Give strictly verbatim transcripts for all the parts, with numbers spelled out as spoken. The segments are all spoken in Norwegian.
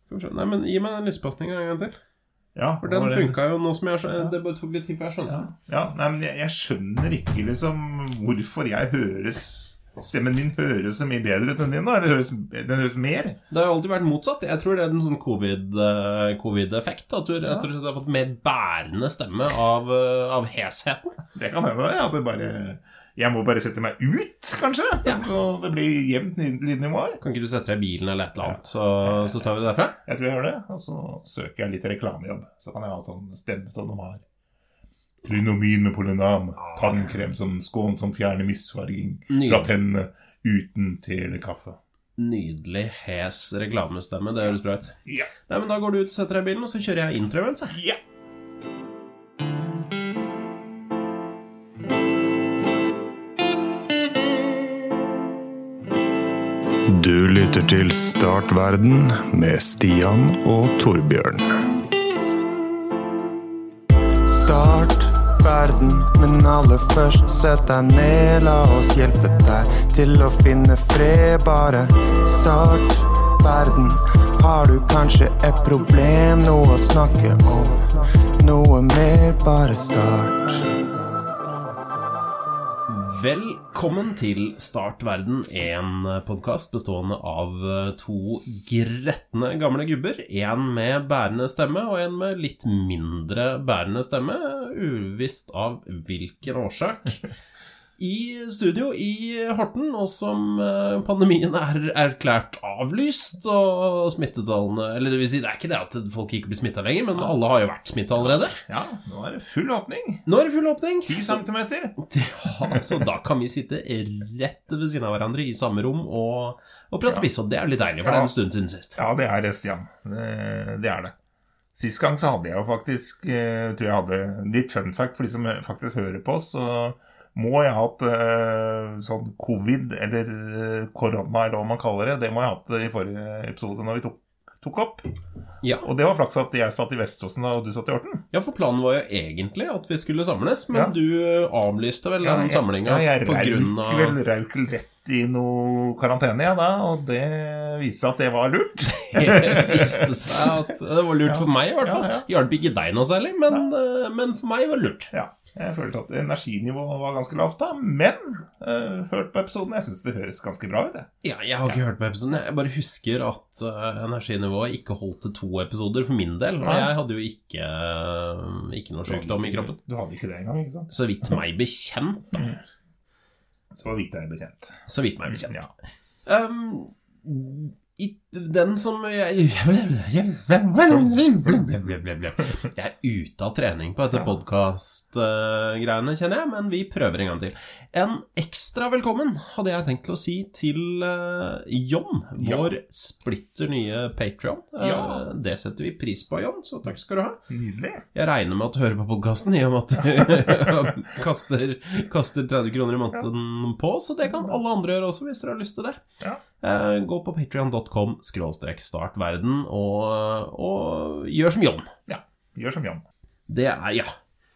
Nei, men gi meg den lystpasningen en gang til. Ja, for den funket jo nå som jeg skjønner. Det bare tok litt tid for jeg skjønte. Ja, ja nei, men jeg, jeg skjønner ikke liksom hvorfor jeg høres... Stemmen min høres så mye bedre ut enn din da, eller høres, den høres mer? Det har jo alltid vært motsatt. Jeg tror det er en sånn COVID, uh, covid-effekt, at du ja. Rett og slett har fått mer bærende stemme av, uh, av hesheten. Det kan hende, ja, det bare... Jeg må bare sette meg ut, kanskje, ja. Så det blir jevnt lydnivå her. Kan ikke du sette deg i bilen eller et eller annet, så, så tar vi det derfra? Jeg tror jeg gjør det, og så søker jeg litt reklamejobb. Så kan jeg ha sånn stemme som de har. Rynomin med polynam, tannkrem som skån som fjerner misfarging fra tennene uten te eller kaffe. Nydelig hes reklamestemme, det høres bra ut. Ja. Nei, men da går du ut og setter deg i bilen, og så kjører jeg intro, vel, så. Ja. Du lytter til Startverden med Stian og Torbjørn. Start verden, men aller først sett deg ned, la oss hjelpe deg til å finne fred, bare start verden. Har du kanskje et problem, noe å snakke om, noe mer, bare start. Velkommen til Startverden, en podcast bestående av to grettende gamle gubber, en med bærende stemme og en med litt mindre bærende stemme, uvisst av hvilken årsak. I studio i Horten, og som pandemien er erklært avlyst, og smittetallene, eller det vil si, det er ikke det at folk ikke blir smittet lenger, men alle har jo vært smittet allerede. Ja, nå er det full åpning. Nå er det full åpning. ti centimeter. Ja, så da kan vi sitte rett ved siden av hverandre i samme rom og, og prate piss, og det er litt deilig, for ja. Det er en stund siden sist. Ja, det er det, Stian. Det, det er det. Sist gang så hadde jeg jo faktisk, jeg tror jeg hadde litt fun fact for de som faktisk hører på oss, så må jeg ha hatt uh, sånn covid eller uh, korona eller hva man kaller det. Det må jeg ha hatt i forrige episode når vi tok, tok opp. Ja. Og det var flaks at jeg satt i Veståsen og du satt i Horten. Ja, for planen var jo egentlig at vi skulle samles, men ja. Du avlyste vel ja, den samlingen ja, jeg på grunn av... Jeg vel raukel rett i noe karantene, ja, da, og det viste at det var lurt. Det viste seg at det var lurt ja. For meg i hvert fall. Ja, ja. Hjalp ikke deg noe særlig, men, ja. Men for meg var det lurt. Ja. Jeg følte at energinivået var ganske lavt da, men uh, hørt på episoden, jeg synes det høres ganske bra ut det. Ja, jeg har ikke ja. Hørt på episoden, jeg bare husker at uh, energinivået ikke holdt til to episoder for min del, og jeg hadde jo ikke, uh, ikke noe sykdom i kroppen. Du hadde ikke det engang, ikke sant? Så vidt meg bekjent da. Så vidt jeg bekjent. Så vidt meg bekjent. Ja. Um, I den som jeg, jeg er ute av trening på dette podcast-greiene, kjenner jeg, men vi prøver en gang til. En ekstra velkommen hadde jeg tenkt å si til uh, Jon, vår ja. Splitter nye Patreon. Uh, ja. Det setter vi pris på, Jon, så takk skal du ha. Nydelig. Jeg regner med at du hører på podcasten i og med at du kaster, kaster tretti kroner i måneden ja. På, så det kan alle andre gjøre også hvis dere har lyst til det. Ja. Uh, gå på patreon dot com skråstrek startverden og, og gjør som Jon. Ja, gjør som Jon. Det er, ja.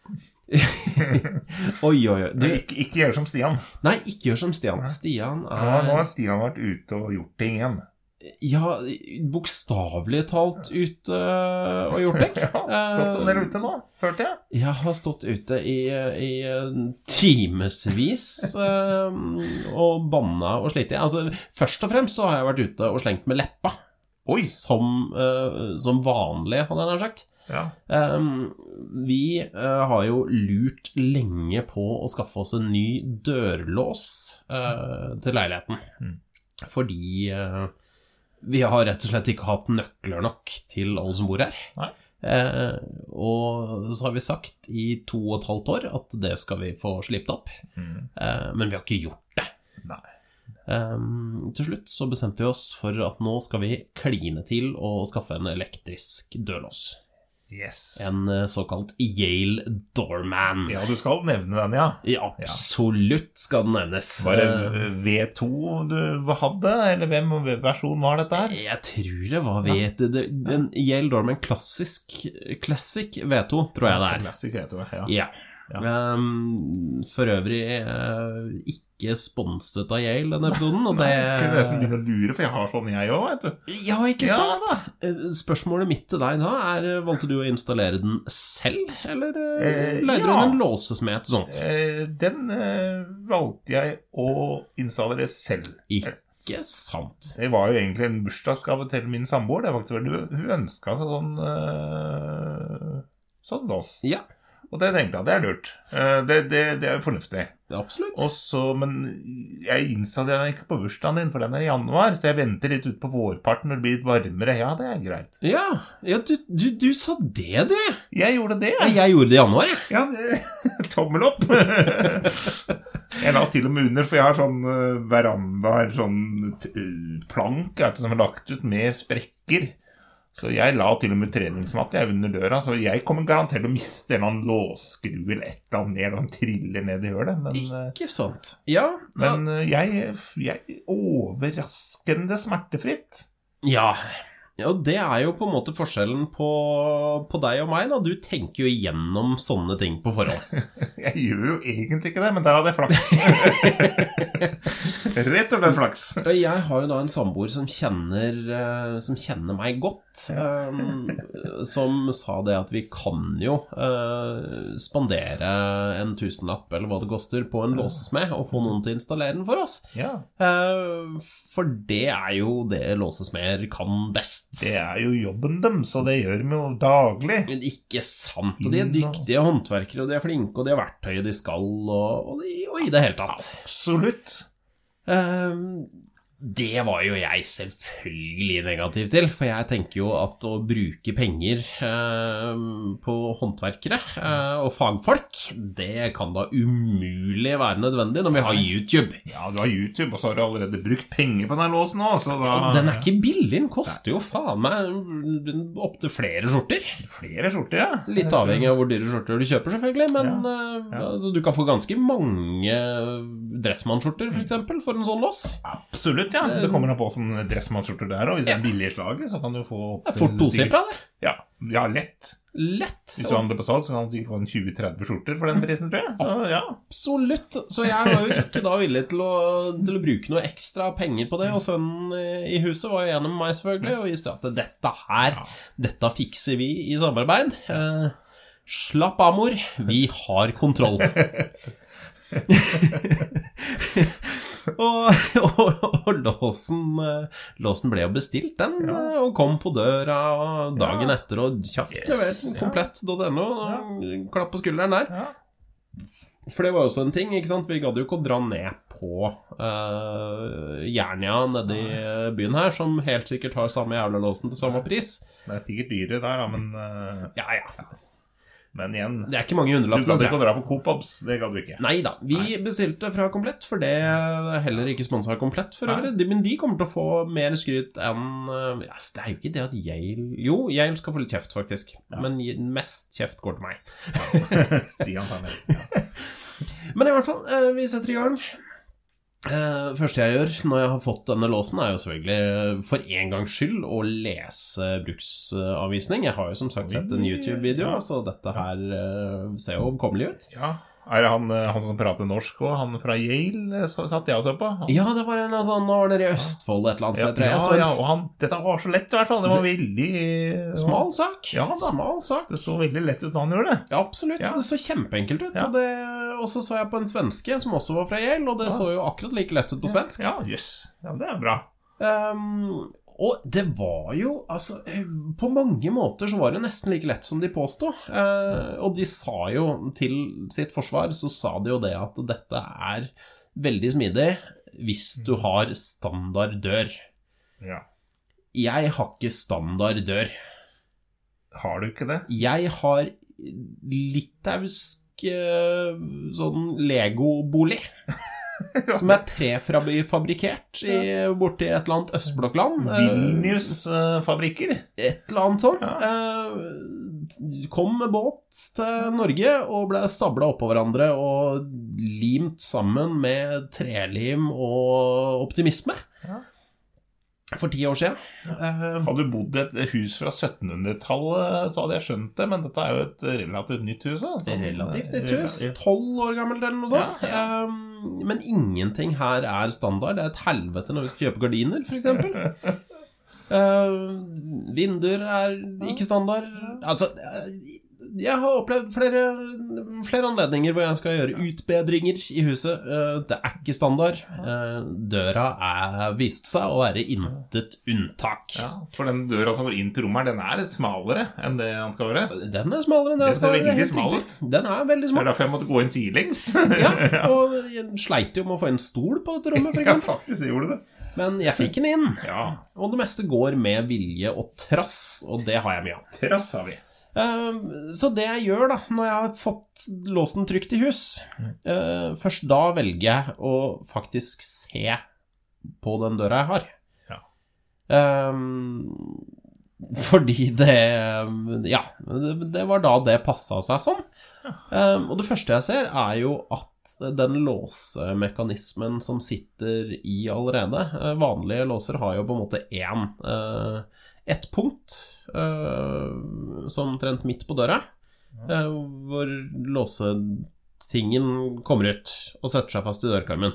Oi, oi, oi. Du, ikke, ikke gjør som Stian. Nei, ikke gjør som Stian. Stian er... Nå, nå har Stian vært ute og gjort ting igjen. Ja, bokstavelig talt ute og gjort ting. Ja, satt den der ute nå, hørte jeg. Jeg har stått ute i, i timesvis uh, og banna og slitt. Altså, først og fremst så har jeg vært ute og slengt med leppa. Oi. Som, uh, som vanlig, hadde jeg sagt. Ja. Um, vi uh, har jo lurt lenge på å skaffe oss en ny dørlås uh, til leiligheten. Mm. Fordi... Uh, vi har rett og slett ikke hatt nøkler nok til alle som bor her. Nei. Eh, og så har vi sagt i to og et halvt år at det skal vi få slipt opp. Mm. Eh, men vi har ikke gjort det. Nei. Eh, til slutt så bestemte vi oss for at nå skal vi kline til og skaffe en elektrisk dørlås. Yes. En såkalt Yale Doorman. Ja, du skal nevne den, ja. Ja, absolutt skal den nevnes. Var det V to du hadde, eller hvem versjon var dette her? Jeg tror det var V to. Ja. Den Yale Doorman klassisk, Classic V to, tror jeg det er. Classic V to, ja. Ja. Ja. Um, for øvrig uh, ikke ikke sponset av Yale, denne episoden, og det... Nei, jeg nesten begynner å lure, for jeg har sånn jeg også, vet du. Ja, ikke Ja, sant? Spørsmålet mitt til deg da er, valgte du å installere den selv, eller Eh, leide du ja. inn en låsesmed til sånt? Eh, Den eh, valgte jeg å installere selv. Ikke sant. Det var jo egentlig en bursdagsgave til min samboer. Det var faktisk veldig, hun ønsket seg sånn eh, sånn lås. Ja, Og det tenkte jeg, det er lurt. Eh, Det, det, det er jo fornuftig. absolutt. Og så, men jeg installerer den ikke på bursdagen din, for den er i januar, så jeg venter litt ut på vårparten når det blir litt varmere. Ja, det er greit. Ja, ja du, du, du sa det, du. Jeg gjorde det. Ja, jeg gjorde det i januar, jeg. Ja, det, tommel opp. Jeg la til og med under, for jeg har sånn uh, veranda, sånn uh, plank vet du, som er lagt ut med sprekker. Så jeg la til og med treningsmatt jeg under døra, så jeg kommer garantert til å miste en låsskru eller et eller annet ned, og triller ned i hølet. Men, uh, Ikke sant. Ja, men uh, jeg, jeg overraskende smertefritt. ja. Ja, og det er jo på en måte forskjellen på, på deg og meg da. Du tenker jo igjennom sånne ting på forhånd. Jeg gjør jo egentlig ikke det, men der hadde jeg flaks. Rett og slett flaks. Og jeg har jo da en samboer som kjenner, eh, som kjenner meg godt, eh, som sa det at vi kan jo eh, spandere en tusenlapp, eller hva det koster, på en låsesmed, og få noen til å installere den for oss. Ja. Eh, for det er jo det låsesmeder kan best. Det er jo jobben dem, så det gjør de jo daglig. Men ikke sant, og de er dyktige håndverkere, og de er flinke, og de har verktøyet de skal, og, og, de, og i det hele tatt. Absolutt. Um, det var jo jeg selvfølgelig negativ til, for jeg tenker jo at å bruke penger eh, på håndverkere eh, og fagfolk, det kan da umulig være nødvendig når vi har YouTube. Ja, du har YouTube, og så har du allerede brukt penger på den låsen også, så da... Og den er ikke billig, den koster jo faen meg opp til flere skjorter. Flere skjorter, ja. Litt avhengig av hvor dyre skjorter du kjøper selvfølgelig, men Ja, eh, ja. altså, du kan få ganske mange dressmannskjorter for eksempel, for en sånn lås. Absolutt, ja. Det kommer an på sånn dressmannskjorter der, og hvis det er billig slaget, så kan du få... Det er fort tosifra det. Ja, ja, lett. Lett. Hvis du handler på salg, så kan du sikkert få en tjue til tretti skjorter for den prisen, tror jeg. Så ja. Absolutt. Så jeg var jo ikke da villig til å, til å bruke noe ekstra penger på det, og sønnen i huset var jo gjennom meg selvfølgelig, og viste at dette her, dette fikser vi i samarbeid. Eh, slapp av, mor. Vi har kontroll. og, og, og låsen, låsen ble jo bestilt den, Ja. og kom på døra dagen Ja. etter, og kjapt Yes, levert ja. komplett punkt no, og klapp på skulderen der. Ja. For det var jo også en ting, ikke sant? Vi gadd jo ikke å dra ned på uh, Jernia nede i byen her, som helt sikkert har samme jævla låsen til samme pris. Det er sikkert dyre der, da, men, uh, Ja, ja. men igjen, Det er ikke mange du underlappene. kan ikke dra på Coop-Obs, det kan du ikke. Nei da, vi bestilte fra Komplett, for det er heller ikke sponset av Komplett for Nei. øvrig. De- Men de kommer til å få mer skryt enn uh, ja, Det er jo ikke det at Yale Jo, Yale skal få litt kjeft faktisk, Ja. men mest kjeft går til meg. Stian tar med. Ja. Men i hvert fall, uh, vi setter i gang. Uh, første jeg gjør når jeg har fått denne låsen, er jo selvfølgelig for en gangs skyld å lese bruksanvisning. Jeg har jo som sagt sett en YouTube-video, Ja. så dette her uh, ser jo overkommelig ut. Ja. Er det han, eh, han som prater norsk også, han fra Yale, eh, så satt jeg også på? Ja, det var en sånn, nå var dere i Østfold et eller annet Ja, sted, tror jeg. ja, Så en ja, og han, dette var så lett i hvert fall. Det var veldig eh, smal sak. Ja da. Smal sak. Det så veldig lett ut da han gjorde det. Ja, absolutt. Ja. Det så kjempeenkelt ut. Ja. Og, det, og så så jeg på en svenske som også var fra Yale, og det Ja. så jo akkurat like lett ut på svensk. Ja, jøss. Ja, det er bra. Um, og det var jo, altså, eh, på mange måter så var det nesten like lett som de påstod. Eh, og de sa jo til sitt forsvar, så sa de jo det at dette er veldig smidig hvis du har standard dør. Ja. Jeg har ikke standard dør. Har du ikke det? Jeg har litausk eh, sånn Lego-bolig. Som er prefabrikert i, borti et eller annet østblokkland. Eh, Vilnius-fabrikker. Et eller annet sånt. Ja. Eh, kom med båt til Norge og ble stablet oppå hverandre og limt sammen med trelim og optimisme. Ja. For ti år siden. Uh, Hadde du bodd i et hus fra syttenhundretallet, så hadde jeg skjønt det, men dette er jo et relativt nytt hus. Altså. Relativt nytt hus, tolv år gammelt eller noe sånt. Ja, ja. Um, men ingenting her er standard. Det er et helvete når vi skal kjøpe gardiner, for eksempel. uh, vinduer er ikke standard. Altså, jeg har opplevd flere, flere anledninger hvor jeg skal gjøre utbedringer i huset. Det er ikke standard. Døra er vist seg å være intet unntak. Ja, for den døra som går inn til rommet her, den er smalere enn det han skal være. Den er smalere enn det han skal være. Den ser veldig smal ut. Den er veldig smal. Det er derfor jeg måtte gå inn sidelengs. Ja, og jeg sleit jo med å få en stol på dette rommet, for eksempel. Ja, faktisk, jeg gjorde det. Men jeg fikk den inn. Ja. Og det meste går med vilje og trass, og det har jeg mye av. Trass har vi. Uh, så det jeg gjør da, når jeg har fått låsen trygt i hus, uh, først da velger jeg å faktisk se på den døra jeg har. Ja. Uh, fordi det, ja, det, det var da det passet seg sånn. Uh, og det første jeg ser er jo at den låsemekanismen som sitter i allerede, uh, vanlige låser har jo på en måte en... Uh, et punkt uh, som trent midt på døra, uh, hvor låsetingen kommer ut og setter seg fast i dørkarmen.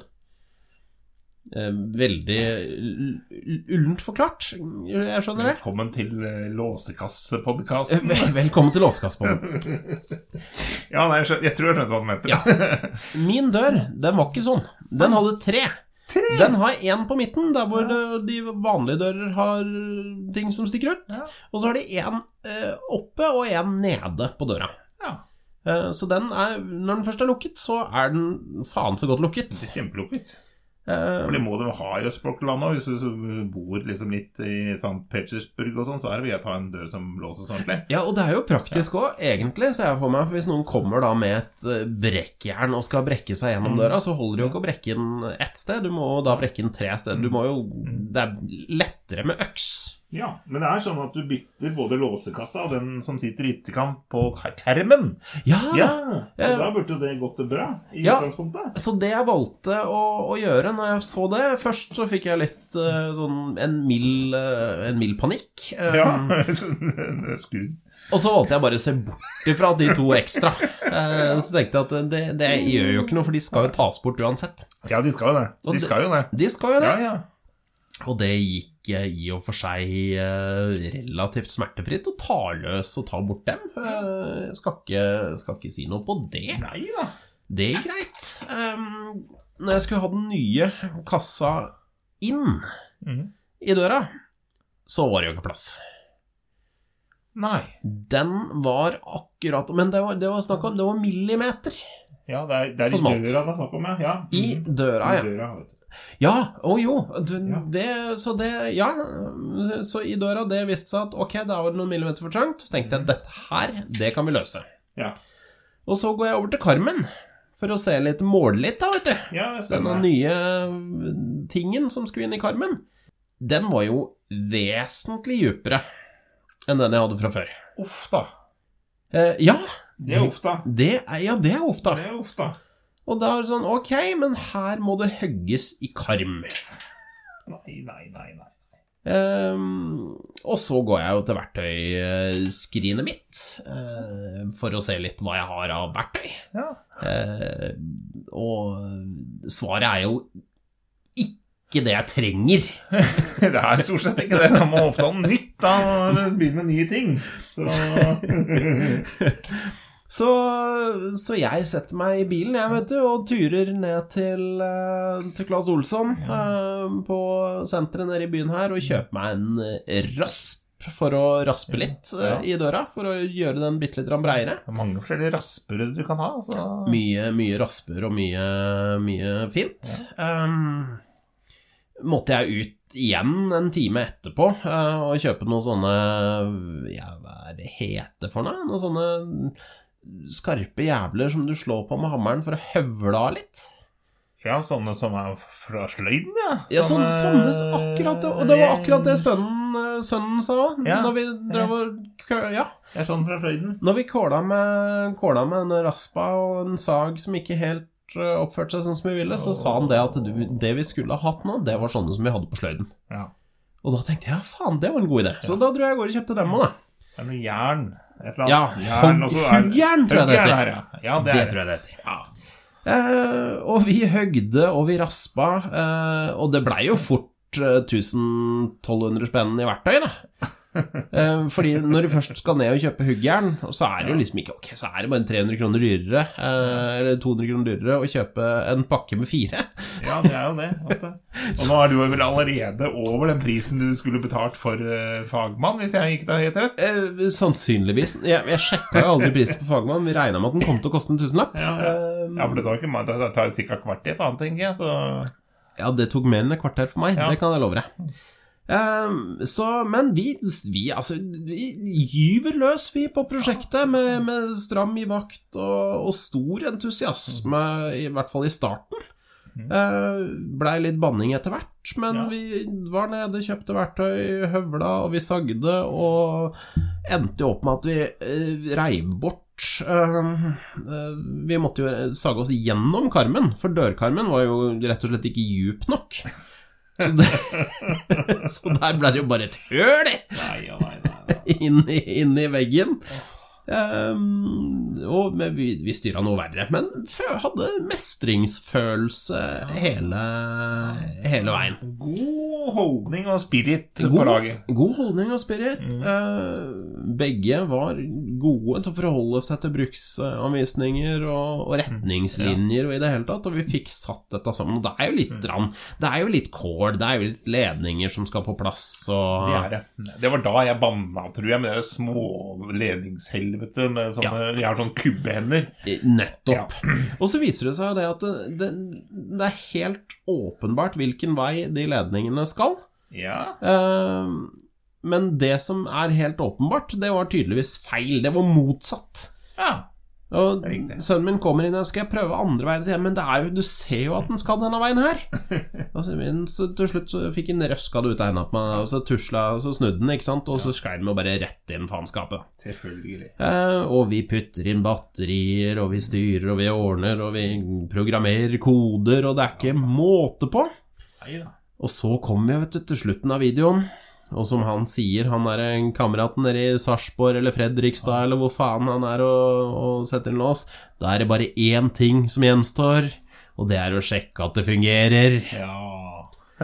Uh, veldig ullent forklart, jeg skjønner det. Velkommen til uh, Låsekasse-podcasten. Uh, vel, velkommen til Låsekasse-podcasten. Ja, nei, jeg, skjønner, jeg tror jeg skjønner hva du mente. Ja. Min dør, den var ikke sånn. Den hadde tre. Tre. Den har en på midten, der hvor ja. de vanlige dører har ting som stikker ut. Ja. Og så har de en eh, oppe og en nede på døra. Ja. Eh, så den er, når den først er lukket, så er den faen så godt lukket. Det er kjempelukket. Eh, For det må de ha i Østblokklandet. Hvis du bor liksom litt i Sankt Petersburg og sånn, så er det ved å ta en dør som låses ordentlig. Ja, og det er jo praktisk også, ja. Egentlig, ser jeg for meg. For hvis noen kommer da med et brekkjern og skal brekke seg gjennom mm. døra, så holder det jo ikke å brekke inn ett sted. Du må da brekke inn tre steder. Du må jo, det er lettere med øks. Ja, men det er sånn at du bytter både låsekassa og den som sitter i ytterkant på kermen. Ja! Ja, så da burde det gått bra i ja, utgangspunktet. Så det jeg valgte å, å gjøre når jeg så det, først så fikk jeg litt uh, sånn en mild, uh, en mild panikk. Um, ja, det er skrudd. Og så valgte jeg bare å se bort ifra de to ekstra. Uh, så tenkte jeg at det, det gjør jo ikke noe, for de skal jo tas bort uansett. Ja, de skal jo det. De skal jo det. De skal jo det. Ja, ja. Og det gikk i og for seg relativt smertefritt å ta løs og ta bort dem. Jeg skal ikke, skal ikke si noe på det. Nei da. Det er greit. Um, når jeg skulle ha den nye kassa inn mm. i døra, så var det jo ikke plass. Nei. Den var akkurat, men det var, det var snakk om, det var millimeter. Ja, det er, det er i døra det er snakk om, ja. ja. I døra, ja. I døra, vet du. Ja, å jo, det, ja. Det, så det, ja, så i døra det visste seg at, ok, da var det noen millimeter for trangt, så tenkte jeg, dette her, det kan vi løse. Ja. Og så går jeg over til karmen, for å se litt, måle litt da, vet du. Ja, det skal Denne nye tingen som skulle inn i karmen, den var jo vesentlig dypere enn den jeg hadde fra før. Uff da. Eh, ja. Det er uff da. Det er, ja, det er uff da. Det er uff da. Og da er det sånn, ok, men her må det hugges i karm. Nei, nei, nei, nei. Um, og så går jeg jo til verktøyskrinet mitt, uh, for å se litt hva jeg har av verktøy. Ja. Uh, og svaret er jo ikke det jeg trenger. Det er stort sett ikke det. Man må ofte ha nytt da, når du begynner med nye ting. Så... Så, så jeg setter meg i bilen, jeg vet du, og turer ned til, uh, til Claes Olsson uh, på senteret nede i byen her, og kjøper meg en rasp for å raspe litt uh, ja. i døra, for å gjøre den bitte litt breiere. Det er mange forskjellige rasper du kan ha. Så... Mye, mye rasper og mye, mye fint. Ja. Um, måtte jeg ut igjen en time etterpå uh, og kjøpe noen sånne, ja, hva er det heter for noe? Noen sånne... skarpe jævler som du slår på med hammeren for å høvle av litt. Ja, sånne som er fra sløyden, ja. Ja, sånne, sånne akkurat det, og det var akkurat det sønnen, sønnen sa også, ja. Når vi drev og, ja. Ja, sånn fra sløyden. Når vi kåla med, kåla med en raspa og en sag som ikke helt oppførte seg sånn som vi ville, så sa han det at du, det vi skulle ha hatt nå, det var sånne som vi hadde på sløyden. Ja. Og da tenkte jeg, ja faen, det var en god idé. Så da dro jeg og går og kjøpte dem også, da. Det er noe jern, et eller annet. Ja, jern, og så er- huggjern tror jeg det heter. Huggjern her, ja. Ja, det, Det er tror jeg det heter. Ja. Eh, og vi høgde, og vi raspa, eh, og det ble jo fort eh, tusen-tolv hundre spenn i verktøy, da. Eh, fordi når du først skal ned og kjøpe huggjern, så er det jo liksom ikke, ok, så er det bare tre hundre kroner dyrere, eh, eller to hundre kroner dyrere å kjøpe en pakke med fire. Ja, det er jo det. Vet du. Og nå er du vel allerede over den prisen du skulle betalt for uh, fagmann, hvis jeg gikk da helt rett. Eh, sannsynligvis. Jeg, jeg sjekket jo aldri prisen på fagmann, vi regnet med at den kom til å koste en tusenlapp. Ja, ja. ja for det tar ikke det tar sikkert kvarter for han, tenker jeg, så... Ja, det tok mer enn et kvarter for meg, Ja. det kan jeg love deg. Um, så, men vi, vi, altså, vi gyver løs vi på prosjektet med, med stram i vakt og, og stor entusiasme, i hvert fall i starten. Uh, blei litt banning etter hvert, men Ja. vi var nede, kjøpte verktøy, høvla, og vi sagde, og endte jo opp med at vi uh, reiv bort. Uh, uh, vi måtte jo sage oss gjennom karmen, for dørkarmen var jo rett og slett ikke djup nok. Så, det, så der ble det jo bare et høl Nei, ja, nei, nei, nei. inn, i, inn i veggen. Um, og men vi, vi styret noe verre, men fø- hadde mestringsfølelse hele, hele veien. God holdning og spirit på God, laget. god holdning og spirit. Mm. Uh, begge var gode til å forholde seg til bruksanvisninger og, og retningslinjer og i det hele tatt, og vi fikk satt dette sammen. Og det er jo litt rann, det er jo litt kål, det er jo litt ledninger som skal på plass. Og... Det er det. Det var da jeg banna, tror jeg, med det små ledningshelvete med sånne, Ja. jeg har sånne kubbehender. Nettopp. Og så viser det seg det at det, det, det er helt åpenbart hvilken vei de ledningene skal. Ja. Eh, men det som er helt åpenbart, det var tydeligvis feil. Det var motsatt. Ja. Og Riktig. sønnen min kommer inn og skal jeg prøve andre veien, sier jeg, men det er jo, du ser jo at den skal denne veien her. Altså, men så til slutt så fikk han røska det ut av henne på meg, og så tusla, og så snudde den, ikke sant, og så sklei den jo bare rett inn faenskapet. Selvfølgelig. Eh, og vi putter inn batterier, og vi styrer, og vi ordner, og vi programmerer koder, og det er ikke måte på. Neida. Og så kommer vi vet du, til slutten av videoen, og som han sier, han er en kameraten nede i Sarpsborg eller Fredrikstad, eller hvor faen han er og, og setter en lås. Da er det bare én ting som gjenstår, og det er å sjekke at det fungerer. Ja.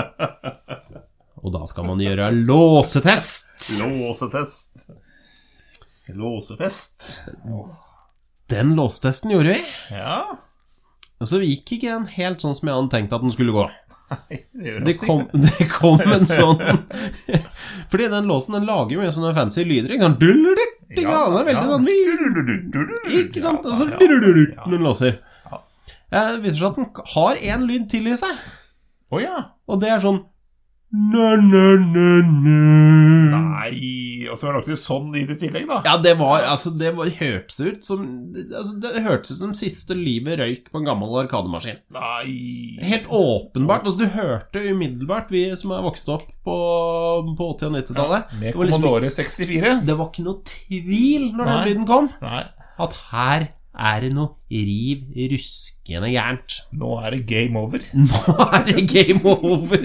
Og da skal man gjøre låsetest. Låsetest. Låsefest. Den låsetesten gjorde vi. Ja. Og så gikk ikke den helt sånn som jeg hadde tenkt at den skulle gå. Nei, det gjør Det ofte kom, det kom en sånn fordi den låsen, den lager jo mye sånne fancy lyder, ikke sant? Ja, den er veldig sånn ikke sant? Altså, den låser. Ja. Eh, Det viser seg at den har en lyd til i seg, Åja. og det er sånn nø, nø, nø, nø. Nei, og så var det nok sånn i det tillegg da. Ja, det var, altså, det var, hørtes ut som altså, det hørtes ut som siste livet røyk på en gammel arkademaskin. Nei. Helt åpenbart, altså du hørte umiddelbart, vi som er vokst opp på, på åtti- og nittitallet, Med det var liksom- Commodore sekstifire. det var ikke noe tvil når den Nei. lyden kom, Nei, at her er det noe riv ruskende gærent. nå er det game over. Nå er det game over.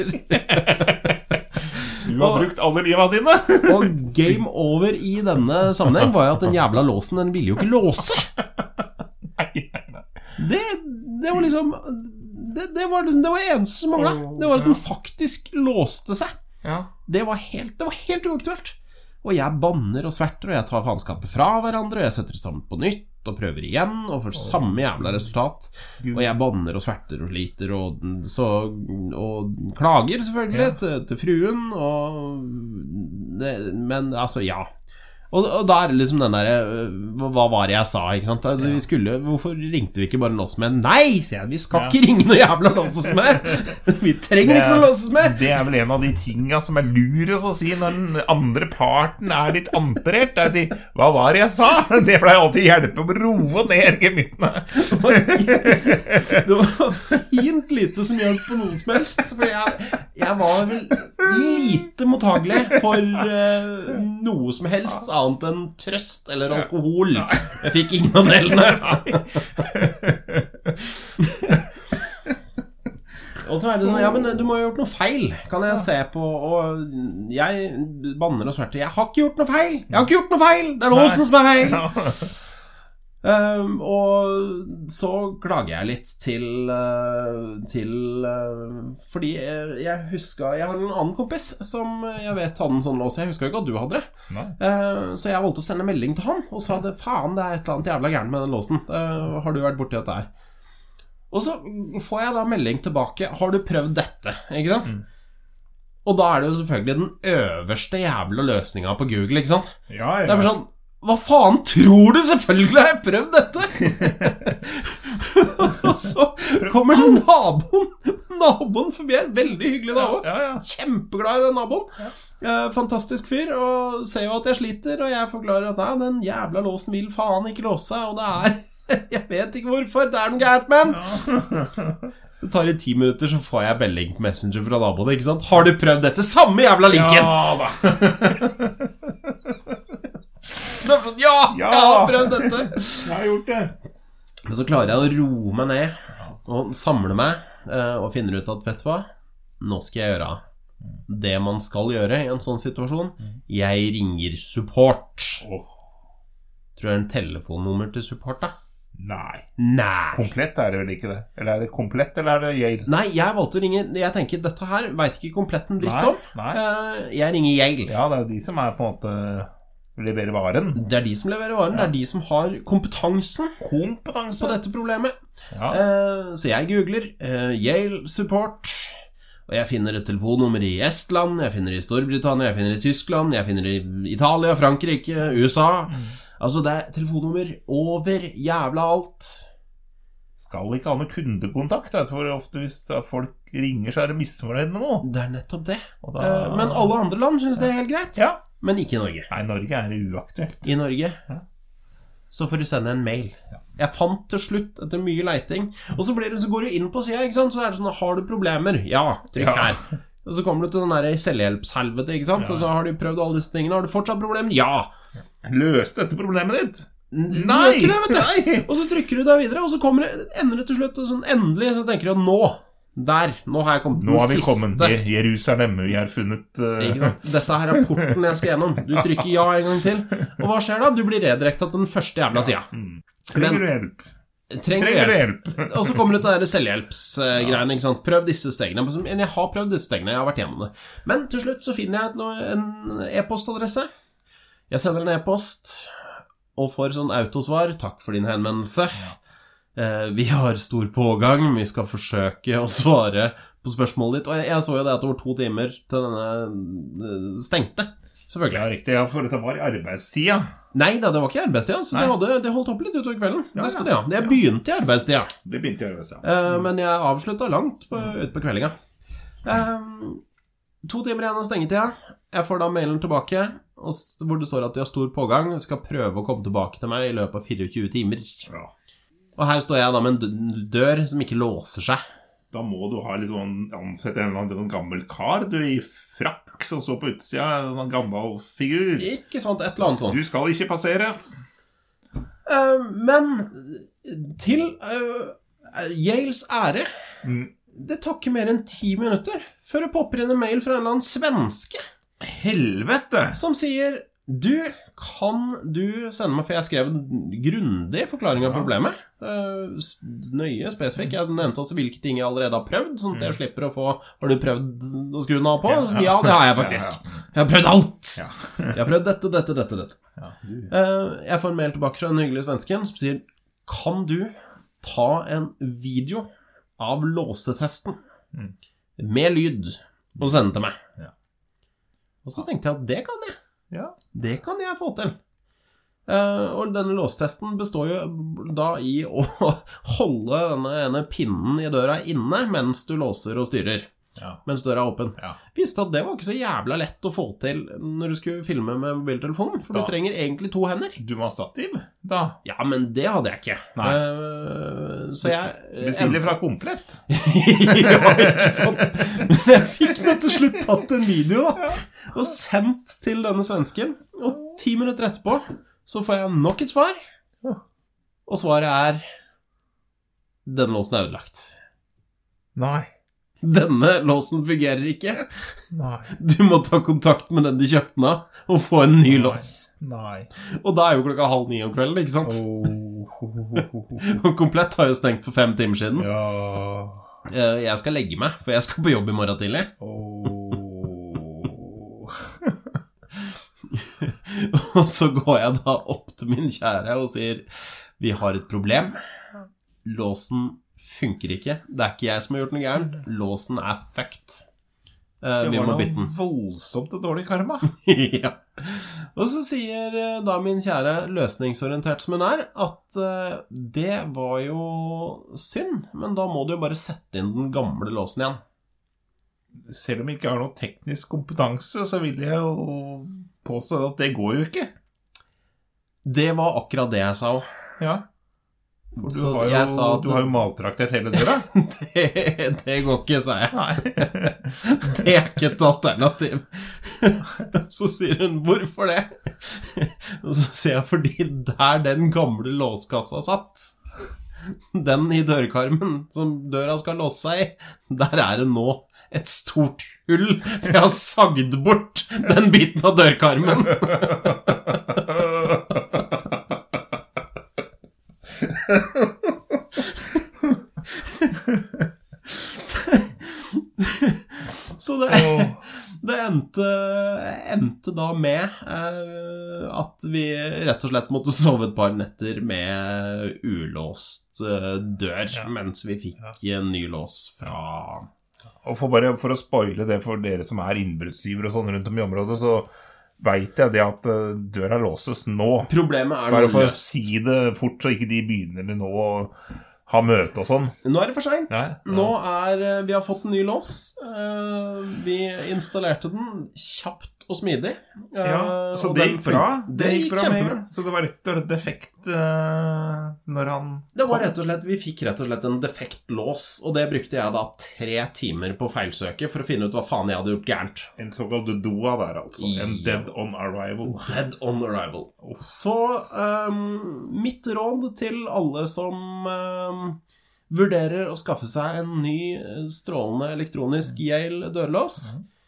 Du har Og- brukt alle livet dine. Og game over i denne sammenheng var jo at den jævla låsen, den ville jo ikke låse. Nei, nei, nei. Det, det var liksom det, det var liksom, det var eneste som manglet. Det var at den faktisk låste seg. Ja. Det var helt, det var helt uaktuelt. Og jeg banner og sverter, og jeg tar faenskapet fra hverandre, og jeg setter det sammen på nytt, og prøver igjen, og får samme jævla resultat. Og jeg banner og sverter og sliter, og, så, og klager selvfølgelig Ja. til, til fruen, og det, men altså, ja. Og, og da er det liksom den der hva, hva var det jeg sa, ikke sant? Altså, vi skulle, hvorfor ringte vi ikke bare låse med? Nei, sier jeg, vi skal Ja. ikke ringe noe jævla låses med. Vi trenger Det ikke er- noe låses med. Det er vel en av de tingene som er lurest å si når den andre parten er litt amperert. Der jeg sier, hva var det jeg sa? Det pleier alltid å hjelpe å roe ned gemyttene. Det var fint lite som hjalp på noe som helst. For jeg, jeg var vel lite mottagelig for uh, noe som helst annet enn trøst eller alkohol. Jeg fikk ingen av delene. Og så er det sånn, ja, men du må ha gjort noe feil, kan jeg se på, og jeg banner og sverter, jeg har ikke gjort noe feil, jeg har ikke gjort noe feil, det er låsen som er feil. Um, og så klager jeg litt til, uh, til uh, fordi jeg, jeg husker, jeg har en annen kompis som jeg vet hadde en sånn lås, jeg husker ikke at du hadde det, uh, så jeg valgte å sende melding til han og sa det, faen, det er et eller annet jævla gærent med den låsen, uh, har du vært borti dette her? Og så får jeg da melding tilbake, har du prøvd dette, ikke sant? Mm. Og da er det jo selvfølgelig den øverste jævla løsningen på Google, ikke sant? Ja, ja. Det er bare sånn, hva faen tror du? Selvfølgelig har jeg prøvd dette. Og så kommer naboen Naboen forbi her, veldig hyggelig nabo, ja, ja, ja. Kjempeglad i den naboen, ja. eh, Fantastisk fyr. Og ser jo at jeg sliter, og jeg forklarer at nei, den jævla låsen vil faen ikke låse seg. Og det er, jeg vet ikke hvorfor, det er noe gærent, men ja. Det tar i ti minutter, så får jeg melding på Messenger fra naboen, ikke sant? Har du prøvd dette? Samme jævla linken. Ja da. Ja, ja, jeg har prøvd dette. Jeg har gjort det. Men så klarer jeg å roe meg ned og samle meg og finner ut at, vet du hva, nå skal jeg gjøre det man skal gjøre i en sånn situasjon. Jeg ringer support. Tror jeg en telefonnummer til support da? Nei. Nei. Komplett er det vel ikke det? Eller er det komplett, eller er det Yale? Nei, jeg valgte å ringe. Jeg tenker, dette her vet ikke kompletten dritt nei, om. Nei. Jeg ringer Yale. Ja, det er de som er på en måte leverer varen. Det er de som leverer varen, ja. Det er de som har kompetansen Kompetanse på dette problemet. Ja. Så jeg googler Yale support, og jeg finner et telefonnummer i Estland, jeg finner i Storbritannia, jeg finner i Tyskland, jeg finner i Italia, Frankrike, U S A. Mm. Altså det er telefonnummer over jævla alt. Skal ikke ha noe kundekontakt, for ofte hvis folk ringer så er det misfornøyd med noe. Det er nettopp det. Da... Men alle andre land synes det er helt greit. Ja. Men ikke i Norge. Nei, Norge er uaktuelt. I Norge ja. Så får du sende en mail. Ja. Jeg fant til slutt etter mye leiting. Og så, blir det, så går du inn på siden, ikke sant? Så er det sånn, har du problemer? Ja, trykk ja. Her. Og så kommer du til sånn her selvhjelpshelvete, ikke sant? Ja. Og så har du prøvd alle disse tingene. Har du fortsatt problemer? Ja. Løste dette problemet ditt? Nei! Det, vet du. Nei. Og så trykker du deg videre, og så kommer det, ender det til slutt, og sånn endelig, så tenker du nå, der, nå har jeg kommet til den siste. Nå har vi kommet til Jerusalem, vi har funnet uh... Ikke sant? Dette her er porten jeg skal gjennom. Du trykker ja en gang til. Og hva skjer da? Du blir redirektet til den første jævla siden. Ja. Trenger du hjelp? Trenger du hjelp? hjelp? Og så kommer det til det der selvhjelpsgreiene, ikke sant? Prøv disse stegene. Jeg har prøvd disse stegene, jeg har vært gjennom det. Men til slutt så finner jeg en e-postadresse. Jeg sender en e-post og får sånn autosvar. Takk for din henvendelse. Ja. Eh, vi har stor pågang. Vi skal forsøke å svare på spørsmålet ditt. Og jeg, jeg så jo det at det var to timer til denne stengte. Selvfølgelig. Ja, riktig. Ja, for dette var i arbeidstida. Nei da, det var ikke i arbeidstida. Så det, hadde, det holdt opp litt utover kvelden. Ja, det skal det, ja. Jeg begynte i arbeidstida. Det begynte i arbeidstida. Eh, men jeg avsluttet langt på, ut på kveldinga. Eh, to timer igjen av stengetida. Jeg får da mailen tilbake, og hvor det står at de har stor pågang, skal prøve å komme tilbake til meg i løpet av tjuefire timer. Ja. Og her står jeg da med en dør som ikke låser seg. Da må du ha litt sånn, ansette en eller annen gammel kar, du i frakk som står på utsida, en gammel figur. Ikke sant, et eller annet sånt. Du skal ikke passere. Uh, men til uh, Yales ære, mm. det tar ikke mer enn ti minutter før det popper inn en mail fra en eller annen svenske. Helvete! Som sier, du, kan du sende meg, for jeg skrev en grundig forklaring av problemet, uh, nøye, spesifikk, jeg nevnte også hvilke ting jeg allerede har prøvd, sånn at jeg slipper å få, har du prøvd å skru den av på? Ja, ja det har jeg faktisk. Jeg har prøvd alt. Jeg har prøvd dette, dette, dette, dette. Uh, jeg får en mail tilbake fra en hyggelig svensken som sier, kan du ta en video av låsetesten med lyd og sende til meg? Ja. Og så tenkte jeg at det kan jeg. Ja. Det kan jeg få til. Uh, og denne låstesten består jo da i å holde denne ene pinnen i døra inne mens du låser og styrer. Ja. Mens døra er åpen. Ja. Visste at det var ikke så jævla lett å få til når du skulle filme med mobiltelefonen, for da. Du trenger egentlig to hender. Du må ha stativ, da. Ja, men det hadde jeg ikke. Nei. Uh, så jeg bestiller fra komplett. Ja, ikke sant. Men jeg fikk nå til slutt tatt en video da, og sendt til denne svensken, og ti minutter etterpå så får jeg nok et svar, og svaret er, den låsen er ødelagt. Nei. denne låsen fungerer ikke. Nei. Du må ta kontakt med den du kjøpte den av, og få en ny Nei. lås. Nei. Og da er jo klokka halv ni om kvelden, ikke sant? Oh. Og Komplett har jo stengt for fem timer siden. Ja. Eh, Jeg skal legge meg, for jeg skal på jobb i morgen tidlig. Oh. Og så går jeg da opp til min kjære og sier, vi har et problem. Låsen funker ikke. Det er ikke jeg som har gjort noe gærent. Låsen er fucked. Eh, vi Det var må bytte den. noe voldsomt dårlig karma. Ja. Og så sier eh, da min kjære, løsningsorientert som hun er, at eh, det var jo synd, men da må du jo bare sette inn den gamle låsen igjen. Selv om jeg ikke har noe teknisk kompetanse, så vil jeg jo påstå at det går jo ikke. Det var akkurat det jeg sa også. Ja. For du Så har jeg jo, sa at- du har jo maltraktert hele døra. Det, det går ikke, sa jeg. Nei. Det er ikke et alternativ. Så sier hun, hvorfor det? Og så sier jeg, fordi der den gamle låskassa satt, den i dørkarmen som døra skal låse seg i, der er det nå et stort hull, for jeg har sagd bort den biten av dørkarmen. Så det, det endte, endte da med eh, at vi rett og slett måtte sove et par netter med ulåst eh, dør, Ja. mens vi fikk en ny lås fra... Og for, bare, for å spoile det for dere som er innbruddstyver og sånn rundt om i området, så vet jeg det at eh, døra låses nå. Problemet er Bare nå for å løst. si det fort, så ikke de begynner nå å ha møte og sånn. Nå er det for sent. Ja, ja. Nå er eh, vi har fått en ny lås. Eh, Vi installerte den kjapt og smidig. Eh, Ja, så og det den gikk bra. fun- Det gikk bra med en kjempebra. gang. Så det var rett og slett defekt eh, når han Det var rett og slett, vi fikk rett og slett en defekt lås, og det brukte jeg da tre timer på feilsøket for å finne ut hva faen jeg hadde gjort gærent. En såkalt doa der, altså. En Ja. dead on arrival. Dead on arrival. Så um, mitt råd til alle som um, vurderer å skaffe seg en ny eh, strålende elektronisk Yale dørlås,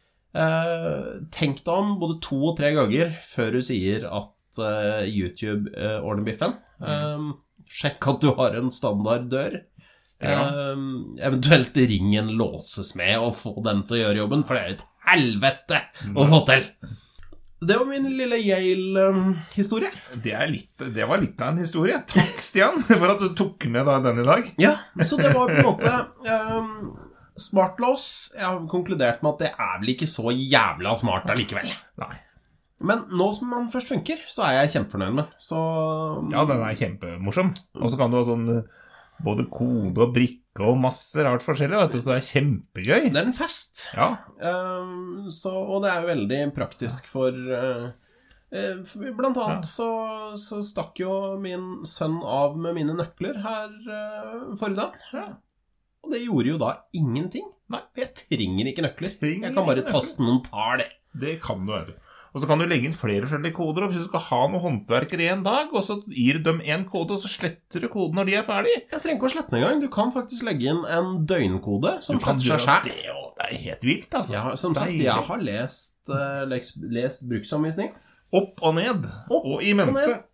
eh, tenk deg om både to og tre ganger før du sier at eh, YouTube eh, ordner biffen. Um, sjekk at du har en standard dør. Ja. Um, eventuelt ring en låsesmed og få den til å gjøre jobben, for det er et helvete å få til. Det var min lille Yale-historie. Det, er litt, det var litt av en historie. Takk, Stian, for at du tok med da den i dag. Ja, så det var på en måte um, smartlås. Jeg har konkludert med at det er vel ikke så jævla smart allikevel. Nei. Men nå som man først funker, så er jeg kjempefornøyd med. Så Ja, den er kjempemorsom. Og så kan du ha sånn eh, både kode og brikke og masse rart forskjellig. Vet du, så det er kjempegøy. det er en fest. Ja, Um, så, og det er jo veldig praktisk for uh, uh, for Blant annet så, så stakk jo min sønn av med mine nøkler her uh, forrige dag. Ja. Og det gjorde jo da ingenting. Nei. Jeg trenger ikke nøkler. Trenger Jeg kan bare ikke nøkler. taste noen tall. det kan du, vet du. Og så kan du legge inn flere forskjellige koder, og hvis du skal ha noen håndverkere i en dag, og så gir dem en kode, og så sletter du koden når de er ferdig. Jeg trenger ikke å slette den engang. Du kan faktisk legge inn en døgnkode som Du kan sletter seg gjøre selv. det, og det er helt vilt, altså. Jeg har, som sagt, Deilig. jeg har lest, uh, lest, lest bruksanvisning. Opp og ned, Opp og i og mente. ned.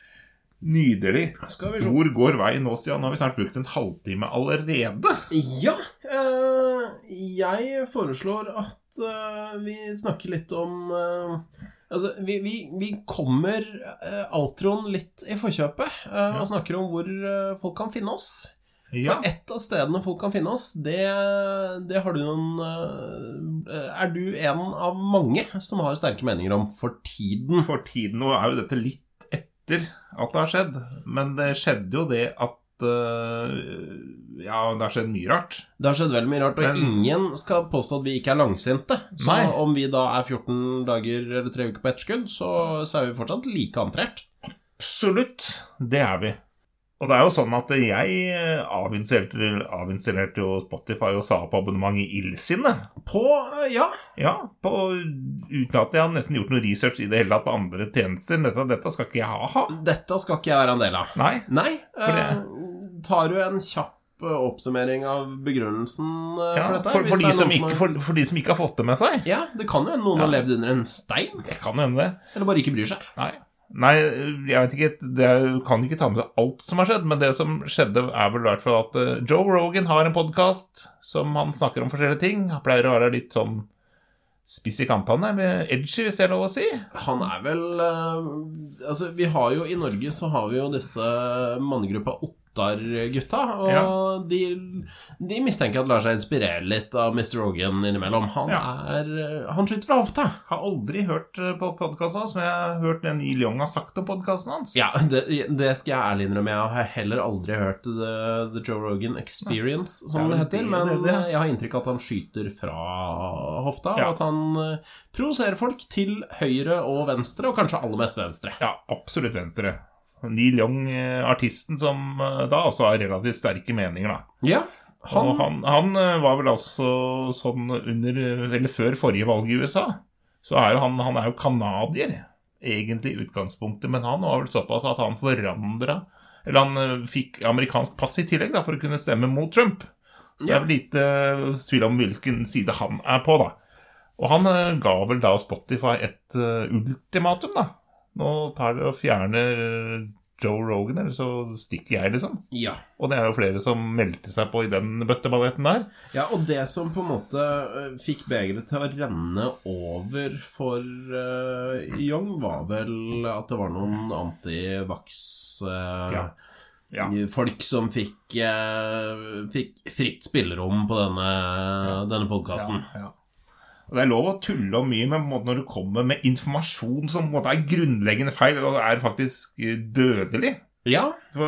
Nydelig. Skal vi se. Hvor går veien nå, Stian? Nå har vi snart brukt en halvtime allerede. Ja, eh, jeg foreslår at eh, vi snakker litt om eh, Altså, vi, vi, vi kommer uh, outroen litt i forkjøpet uh, og snakker om hvor uh, folk kan finne oss. Ja, For ett av stedene folk kan finne oss, det, det har du noen uh, Er du en av mange som har sterke meninger om for tiden? for tiden nå er jo dette litt etter at det har skjedd. Men det skjedde jo det at uh, ja, det har skjedd mye rart. Det har skjedd veldig mye rart, og Men- ingen skal påstå at vi ikke er langsinte. Så Nei. om vi da er fjorten dager eller tre uker på etterskudd, så, så er vi fortsatt like antrert. Absolutt, det er vi. Og det er jo sånn at jeg avinstallerte, avinstallerte jo Spotify og sa på abonnement i illsinne. På, uh, ja, Ja, på, uten at jeg har nesten gjort noe research i det hele tatt på andre tjenester. Dette, dette skal ikke jeg ha. ha. dette skal ikke jeg være en del av. Nei, Nei, For det- uh, tar du en kjapp oppsummering av begrunnelsen uh, ja, for dette? For, for, de som ikke, har... for, for de som ikke har fått det med seg? Ja, det kan jo noen ja. har levd under en stein. Det kan hende det. Eller bare ikke bryr seg. Nei. Nei, jeg vet ikke, det kan ikke ta med seg alt som har skjedd, men det som skjedde er vel i hvert fall at uh, Joe Rogan har en podcast som han snakker om forskjellige ting. Han pleier å være litt sånn spiss i kampene med edgy, hvis det er lov å si. Han er vel uh, altså, vi har jo i Norge så har vi jo disse mannegruppa Ottar-gutta, og ja. de, de mistenker at lar seg inspirere litt av mister Rogan innimellom. Han ja. er han skyter fra hofta. Har aldri hørt på podcasten hans, men jeg har hørt det Neil Young har sagt om podcasten hans. Ja, det, det skal jeg ærlig innrømme. Jeg har heller aldri hørt The, the Joe Rogan Experience, som ja, det heter, men det, det. jeg har inntrykk av at han skyter fra hofta, ja. og at han provoserer folk til høyre og venstre, og kanskje aller mest venstre. Ja, absolutt venstre. Neil Young, artisten som da også har relativt sterke meninger da. Ja, han... Og han, han var vel også sånn under, eller før forrige valg i U S A, så er jo han, han er jo kanadier, egentlig i utgangspunktet, men han var vel såpass at han forandret, eller han fikk amerikansk pass i tillegg da, for å kunne stemme mot Trump. Så ja. det er vel lite tvil om hvilken side han er på da. Og han ga vel da Spotify et uh, ultimatum da. Nå tar det og fjerner Joe Rogan, eller så stikker jeg liksom. Ja. Og det er jo flere som meldte seg på i den bøtteballetten der. Ja, og det som på en måte fikk begeret til å renne over for uh, Young var vel at det var noen anti-vax uh, ja. Ja. folk som fikk, uh, fikk fritt spillerom på denne, ja. denne podcasten. Ja, ja. Og det er lov å tulle om mye, men når du kommer med informasjon som er grunnleggende feil, og er faktisk dødelig. Ja. Så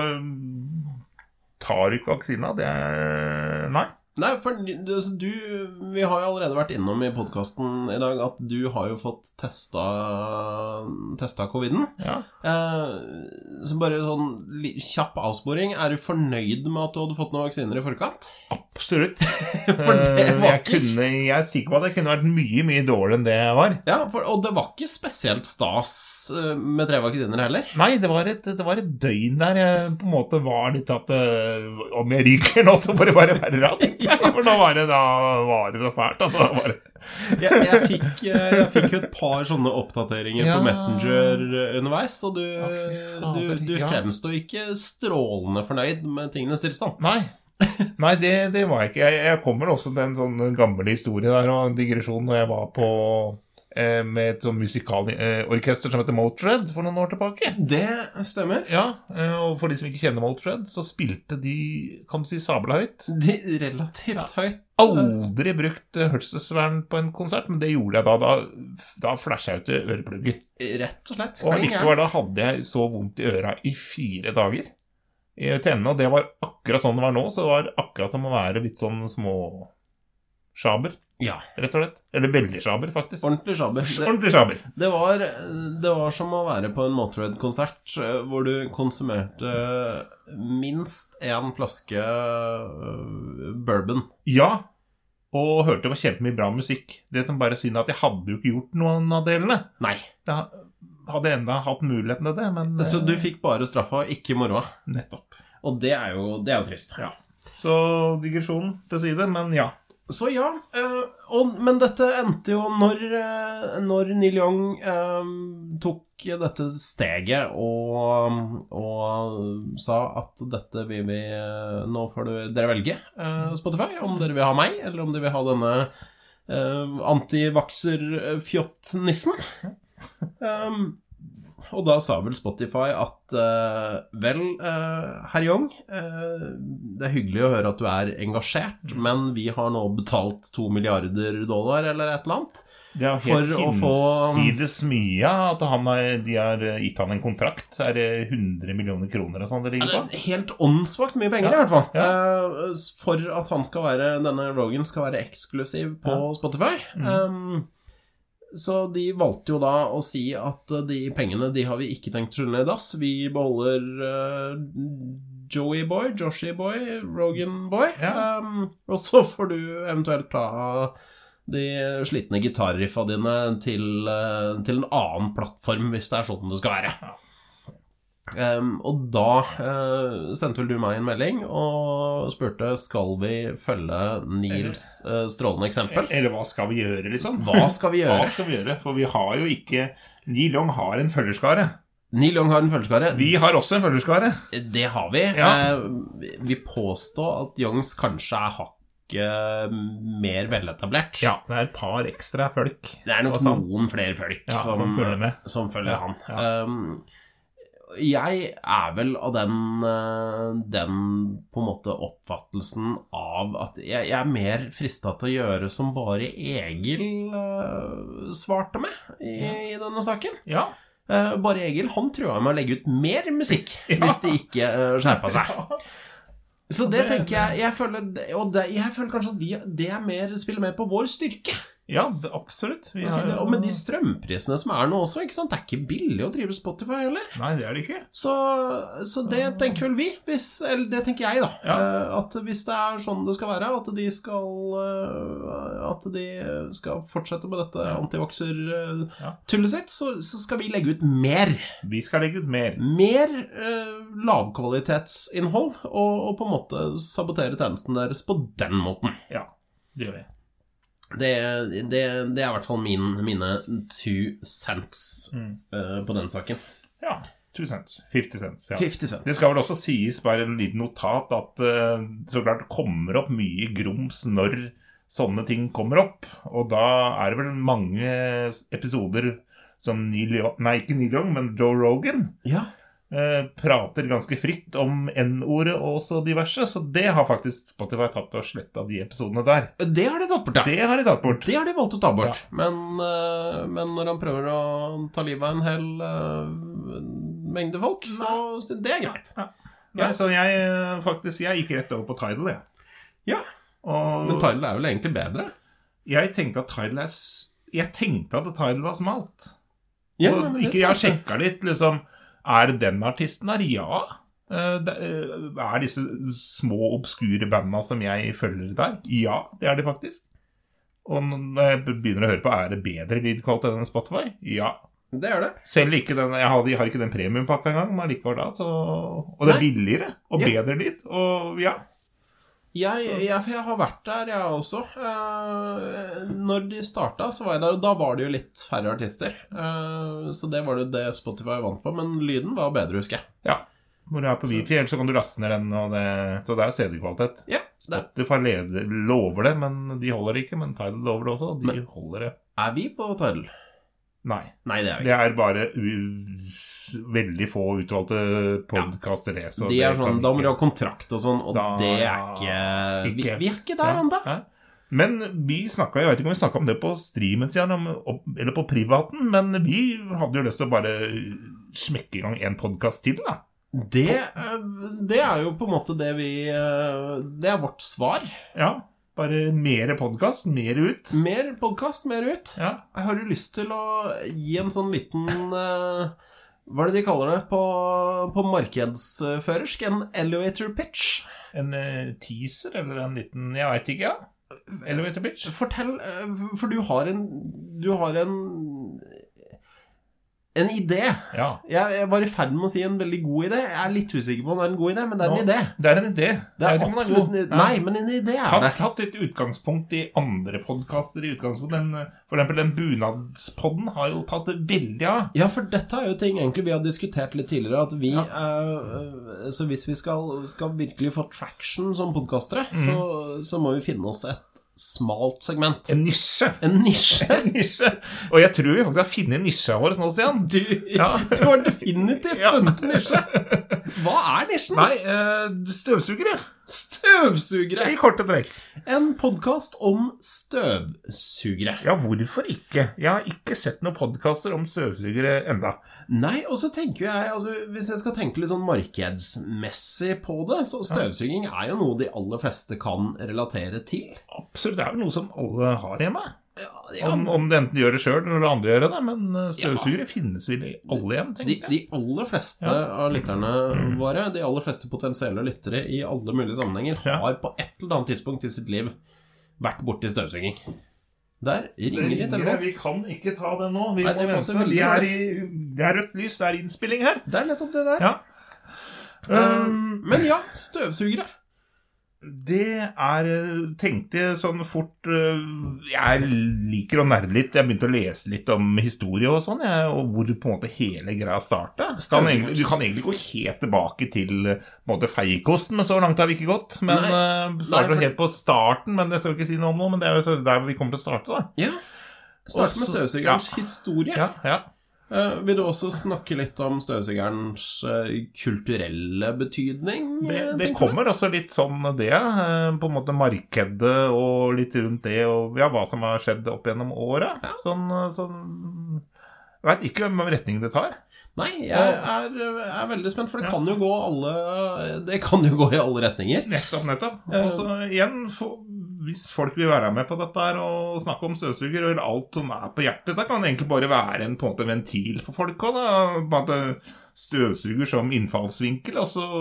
tar du ikke vaksina, det er... Nei. Nei, for du, vi har jo allerede vært innom i podcasten i dag at du har jo fått testa, testa coviden. Ja. Eh, så bare sånn kjapp avsporing, er du fornøyd med at du hadde fått noen vaksiner i forkant? Absolutt. For det var jeg, kunne, jeg er sikker på at det kunne vært mye, mye dårligere enn det jeg var. Ja, for, og det var ikke spesielt stas med tre vaksiner heller. Nei, det var et, det var et døgn der jeg på en måte var litt at uh, om jeg ryker nå, så får det bare være rart. Ja, for da var det, da var det så fælt altså, da var det. jeg, jeg, fikk, jeg fikk jo et par sånne oppdateringer ja. på Messenger underveis, og du, ja, du, du ja. fremstod ikke strålende fornøyd med tingenes tilstand. Nei, Nei det, det var jeg ikke. Jeg, jeg kommer også til en sånn gammel historie der, og en digresjon når jeg var på med et sånn musikalorkester som heter Motörhead for noen år tilbake. Det stemmer. Ja, og for de som ikke kjenner Motörhead, så spilte de, kan du si, sabla høyt. De relativt ja. høyt. Aldri brukt hørselsvern på en konsert, men det gjorde jeg da. Da, da flashet jeg ut i øreplugger. Rett og slett. Og likevel da hadde jeg så vondt i øra i fire dager. I tennene, og det var akkurat sånn det var nå, så det var akkurat som å være litt sånn små sjaber. Ja, rett og slett. Eller veldig sjaber, faktisk. Ordentlig sjaber. Det, Ordentlig sjaber. Det var, det var som å være på en Motörhead-konsert hvor du konsumerte minst en flaske bourbon. Ja, og hørte på kjempemye bra musikk. Det som bare synd at jeg hadde jo ikke gjort noen av delene. Nei. Jeg hadde enda hatt muligheten til det, men... Så du fikk bare straffa, ikke moroa. Nettopp. Og det er jo, det er jo trist. Ja. Så digresjonen til side, men ja. Så ja, øh, og, men dette endte jo når, øh, når Neil Young øh, tok dette steget og, og sa at dette vil vi, nå får du, dere velge øh, Spotify, om dere vil ha meg, eller om dere vil ha denne øh, antivakser-fjott-nissen. um, Og da sa vel Spotify at uh, vel, uh, herr Young, uh, det er hyggelig å høre at du er engasjert, men vi har nå betalt to milliarder dollar eller et eller annet. Det er helt hinsides mye at han er, de har gitt han en kontrakt. Er det hundre millioner kroner og sånn det ligger på? Ja, det er helt åndssvakt mye penger, ja. I hvert fall. Ja. Uh, for at han skal være, denne Rogan skal være eksklusiv på ja. Spotify. Mm. Um, Så de valgte jo da å si at de pengene, de har vi ikke tenkt å skylde i dass. Vi beholder uh, Joey Boy, Joshi Boy, Rogan Boy. Ja. Um, og så får du eventuelt ta de slitne gitarriffa dine til, uh, til en annen plattform, hvis det er sånn det skal være. Ja. Um, og da uh, sendte vel du meg en melding og spurte, skal vi følge Nils uh, strålende eksempel? Eller hva skal vi gjøre, liksom? Hva skal vi gjøre? Hva skal vi gjøre? For vi har jo ikke... Neil Young har en følgerskare. Neil Young har en følgerskare. Vi har også en følgerskare. Det har vi. Ja. Uh, vi påstår at Youngs kanskje er hakket mer veletablert. Ja, det er et par ekstra folk. Det er nok noen flere folk ja, som, som følger med. Som følger ja, han. Ja. Um, Jeg er vel av den, den på en måte oppfattelsen av at jeg, jeg er mer fristet til å gjøre som bare Egil uh, svarte med i, ja. i denne saken. Ja. Uh, bare Egil, han tror jeg må legge ut mer musikk ja. hvis de ikke uh, skjerper seg. Så det, det tenker jeg, jeg føler, og det, jeg føler kanskje at vi, det er mer, spiller mer på vår styrke. Ja, det, absolutt. Vi altså, har... det, og med de strømprisene som er nå også, ikke sant? Det er ikke billig å drive Spotify heller. Nei, det er det ikke. Så, så det tenker vel vi, hvis, eller det tenker jeg da, ja. At hvis det er sånn det skal være, at de skal, at de skal fortsette med dette antivokser-tullet sitt, så, så skal vi legge ut mer. Vi skal legge ut mer. Mer uh, lavkvalitetsinnhold, og, og på en måte sabotere tjenesten deres på den måten. Ja, det gjør vi. Det, det, det er i hvert fall min, mine two cents mm. uh, på den saken. Ja, two cents, fifty cents, ja. fifty cents. Det skal vel også sies, bare en liten notat, at uh, så klart det kommer opp mye grums når sånne ting kommer opp. Og da er det vel mange episoder som Neil Young, nei ikke Neil Young, men Joe Rogan. Ja. Uh, prater ganske fritt om N-ordet og så diverse, så det har faktisk Spotify tatt og slettet de episodene der. Det har de tatt bort, ja. Det har de tatt bort. Det har de valgt å ta bort. Ja. Men, uh, men når han prøver å ta livet av en hel uh, mengde folk, så, så det er greit. Ja. Nei, så jeg faktisk, jeg gikk rett over på Tidal, jeg. Ja, og... men Tidal er vel egentlig bedre? Jeg tenkte at Tidal er... Jeg tenkte at Tidal var smalt. Ja, så, ikke jeg har sjekket litt, liksom... Er det den artisten der? Ja. Det er disse små, obskure bandene som jeg følger der? Ja, det er det faktisk. Og når jeg begynner å høre på, er det bedre lydkvalitet enn Spotify? Ja. Det er det. Selv ikke den, jeg har, jeg har ikke den premiumpakka engang, men likevel da, så... Og det er Nei. billigere, og ja. bedre lyd, og ja. Jeg, jeg, jeg har vært der, jeg også. Uh, når de startet, så var jeg der, og da var det jo litt færre artister. Uh, så det var det, det Spotify vant på, men lyden var bedre, husker jeg. Ja, når du er på Wi-Fi, så kan du laste ned den, og det, så det er C D-kvalitet. Ja, det. Spotify leder, lover det, men de holder det ikke, men Tidal lover det også, og de men, holder det. Er vi på Tidal? Nei. Nei, det er vi ikke. Det er bare... U veldig få utvalgte podcaster det, så de er sånn, da må du ha kontrakt og sånn, og da, det er ikke, ikke vi, vi er ikke der ja, enda ja. Men vi snakket, jeg vet ikke om vi snakket om det på streamen siden, eller på privaten, men vi hadde jo lyst til å bare smekke i gang en podcast til da. Det, det er jo på en måte det vi, det er vårt svar. Ja, bare mer podcast, mer ut. Mer podcast, mer ut. Ja. Jeg har jo lyst til å gi en sånn liten... Hva er det de kaller det på, på markedsførersk? En elevator pitch? En uh, teaser, eller en liten, jeg vet ikke, ja. Elevator pitch. Fortell, for du har en, du har en, en idé. Ja. Jeg, jeg var i ferd med å si en veldig god idé. Jeg er litt usikker på om det er en god idé, men det er en Nå, idé. Det er en idé. Det er absolutt en idé. Nei, men en idé er tatt, det. Tatt et utgangspunkt i andre podcaster i utgangspunkt. Den, for eksempel den bunadspodden har jo tatt det veldig av. Ja, for dette er jo ting egentlig vi har diskutert litt tidligere, at vi, ja. uh, så hvis vi skal, skal virkelig få traction som podcastere, mm. så, så må vi finne oss et smalt segment. En nisje. En nisje. En nisje. Og jeg tror vi faktisk har finnet en nisje av oss nå, Stian. Du, ja. du har definitivt funnet en nisje. Hva er nisjen? Nei, uh, støvsugere. Støvsugere. I korte trekk. En podcast om støvsugere. Ja, hvorfor ikke? Jeg har ikke sett noen podcaster om støvsugere enda. Nei, og så tenker jeg, altså, hvis jeg skal tenke litt sånn markedsmessig på det, så støvsuging er jo noe de aller fleste kan relatere til. Absolutt, det er jo noe som alle har hjemme. Ja, ja. Om, om det enten gjør det selv eller andre gjør det, men støvsugere ja. finnes vel i alle hjem, tenker jeg. De, de aller fleste ja. av lytterne våre, de aller fleste potensielle lyttere i alle mulige sammenhenger, ja. har på et eller annet tidspunkt i sitt liv vært borte i støvsuging. Der ringer det i telefonen. Vi kan ikke ta det nå. Vi Nei, må det vente. Vi er i, det er rødt lys, det er innspilling her. Det er nettopp det der. Ja. Um, men ja, støvsugere. Det er, tenkte jeg sånn fort, jeg liker å nerde litt, jeg begynte å lese litt om historie og sånn, jeg, og hvor på en måte hele greia startet. Kan egentlig, du kan egentlig gå helt tilbake til på en måte feiekosten, men så langt har vi ikke gått. Men uh, starter Nei, for... helt på starten, men det skal vi ikke si noe om nå, men det er jo der vi kommer til å starte da. Ja, starte med støvsugerens ja. historie. Ja, ja. Uh, vil du også snakke litt om støvsugerens uh, kulturelle betydning? Det, det kommer også litt sånn det, uh, på en måte markedet og litt rundt det, og ja, hva som har skjedd opp gjennom året. Ja. Sånn, sånn, jeg vet ikke hvem retning det tar. Nei, jeg er, er veldig spent, for det ja. kan jo gå alle, det kan jo gå i alle retninger. Nettopp, nettopp. Og så igjen, for, hvis folk vil være med på dette her og snakke om støvsuger og alt som er på hjertet, da kan det egentlig bare være en, på en måte, ventil for folk også, da. Bare støvsuger som innfallsvinkel, og så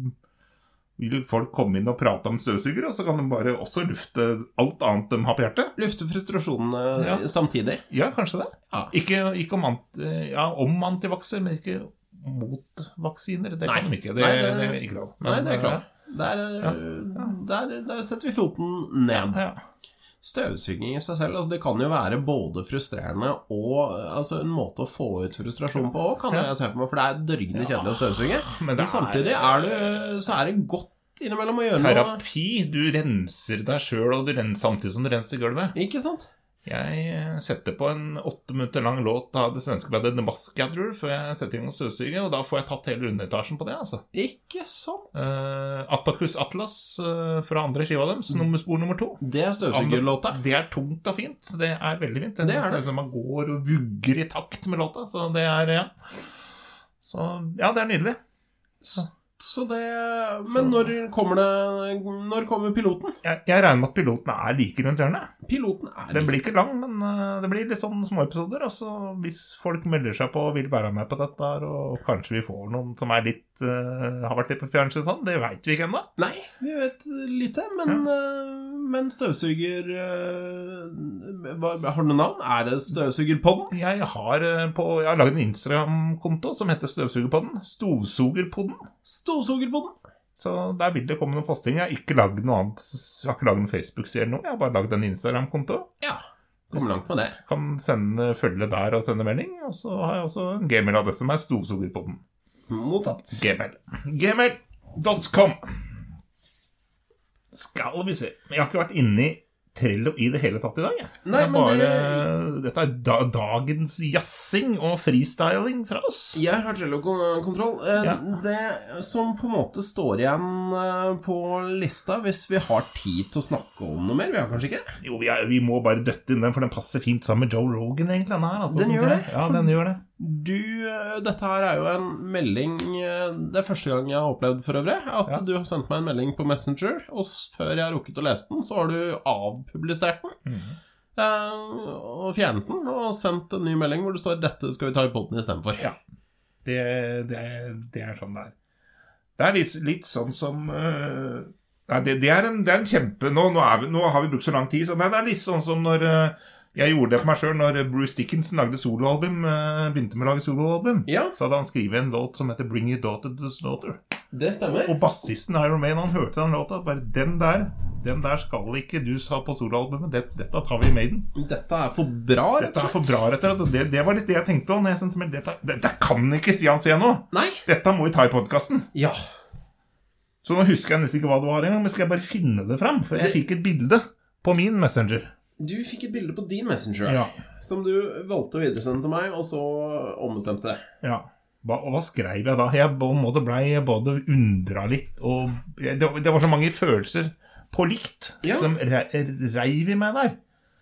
vil folk komme inn og prate om støvsuger, og så kan de bare også lufte alt annet de har på hjertet. Lufte frustrasjonene ja. samtidig? Ja, kanskje det. Ja. Ikke, ikke om, anti, ja, om antivakser, men ikke mot vaksiner. Det Nei. kan de ikke. Det, Nei, det, det er ikke lov. Nei, det er klart. Der, ja. der, der setter vi foten ned. Ja, ja. Støvsuging i seg selv, altså det kan jo være både frustrerende og altså en måte å få ut frustrasjon på, kan ja. jeg se for meg, for det er dørgende ja. kjedelig å støvsuge. Men, Men samtidig er det, så er det godt innimellom å gjøre terapi, noe. Terapi, du renser deg selv, og du renser samtidig som du renser gulvet. Ikke sant? Jeg setter på en åtte minutter lang låt av det svenske bladet The Mask Gatherer før jeg setter inn og støvsuger, og da får jeg tatt hele underetasjen på det, altså. Ikke sant? Uh, Atticus Atlas uh, fra andre skiva deres, nummer, spor nummer to. Det er støvsugerlåta. Det er tungt og fint, det er veldig fint. Det er det. det man går og vugger i takt med låta, så det er, ja. Så, ja, det er nydelig. Så. Så det, men når kommer det Når kommer piloten? Jeg, jeg regner med at piloten er like rundt hjørnet. Piloten er Den blir ikke lang, men uh, det blir litt sånn små episoder. Og så hvis folk melder seg på og vil være med på dette her, og kanskje vi får noen som er litt uh, har vært litt på fjernsyn sånn, det vet vi ikke ennå. Nei, vi vet lite, men, ja. uh, men støvsuger uh, hva, Har du noe navn? Er det Støvsugerpodden? Jeg har, uh, på, jeg har laget en Instagram-konto som heter Støvsugerpodden. Støvsugerpodden. Støvsugerpodden. Så der vil det komme noen posting. Jeg har ikke laget noe annet. Jeg har ikke laget en Facebook-side eller noe. Jeg har bare laget en Instagram-konto. Ja, kommer langt med det. Kan sende følge der og sende melding. Og så har jeg også en gmail-adresse som er Støvsugerpodden. Mottatt. Gmail. Gmail dot com. Skal vi se. Jeg har ikke vært inne i Trello i det hele tatt i dag. Nei, det bare, det... Dette er da, dagens jazzing og freestyling fra oss. Jeg har Trello-kontroll. Ja. Det som på en måte står igjen på lista, hvis vi har tid til å snakke om noe mer, vi har kanskje ikke? Jo, vi, er, vi må bare døtte inn den, for den passer fint sammen med Joe Rogan egentlig. Den, her, altså, den gjør det? Ja, den gjør det. Du, dette her er jo en melding, det er første gang jeg har opplevd for øvrig, at ja. du har sendt meg en melding på Messenger, og før jeg har rukket å lese den, så har du avpublisert den, mm. eh, og fjernet den, og sendt en ny melding hvor det står, dette skal vi ta i podden i stedet for. Ja, det, det, det er sånn det er. Det er litt, litt sånn som... Uh, nei, det, det, er en, det er en kjempe... Nå, nå, er vi, nå har vi brukt så lang tid, så nei, det er litt sånn som når... Uh, Jeg gjorde det på meg selv når Bruce Dickinson lagde soloalbum, begynte med å lage soloalbum. Ja. Så hadde han skrivet en låt som heter Bring Your Daughter to the Slaughter. Det stemmer. Og bassisten Iron Maiden, han hørte den låta, bare den der, den der skal ikke du ha på soloalbumet, det, dette tar vi i Maiden. Dette er for bra, rett og slett. Dette er for bra, rett og slett. Det, det var litt det jeg tenkte om, når jeg sendte meg, dette, dette kan ikke Stian se nå. Nei. Dette må vi ta i podcasten. Ja. Så nå husker jeg nesten ikke hva det var en gang, men skal jeg bare finne det frem, for jeg det... fikk et bilde på min Messenger. Du fikk et bilde på din Messenger, ja. som du valgte å videresende til meg, og så ombestemte. Ja, hva, og hva skrev jeg da? Jeg på en måte ble jeg både undret litt, og det, det var så mange følelser på likt, ja. som re, reiv i meg der.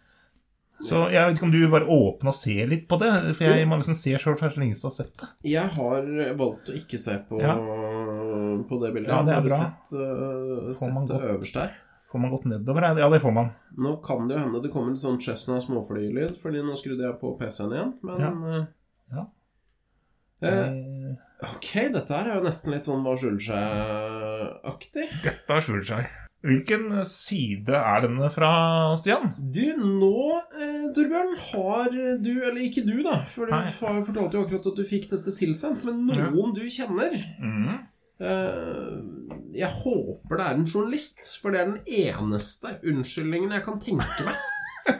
Så jeg vet ikke om du vil bare åpne og se litt på det, for jeg må nesten se selv for jeg så lenge som har sett det. Jeg har valgt å ikke se på, ja. på det bildet. Ja, det er bra. Jeg har bare sett, uh, sett det øverst der. Får man gått nedover? Ja, det får man. Nå kan det jo hende det kommer en sånn Cessna småflylyd, fordi nå skrudde jeg på P C-en igjen, men... Ja. ja. Eh, ok, dette her er jo nesten litt sånn hva skjuler seg-aktig. Dette skjuler seg. Hvilken side er denne fra, Stian? Du, nå, eh, Torbjørn, har du, eller ikke du da, for du Nei. fortalte jo akkurat at du fikk dette tilsendt, men noen du kjenner. Mhm. Eh, jeg håper det er en journalist, for det er den eneste unnskyldningen jeg kan tenke meg.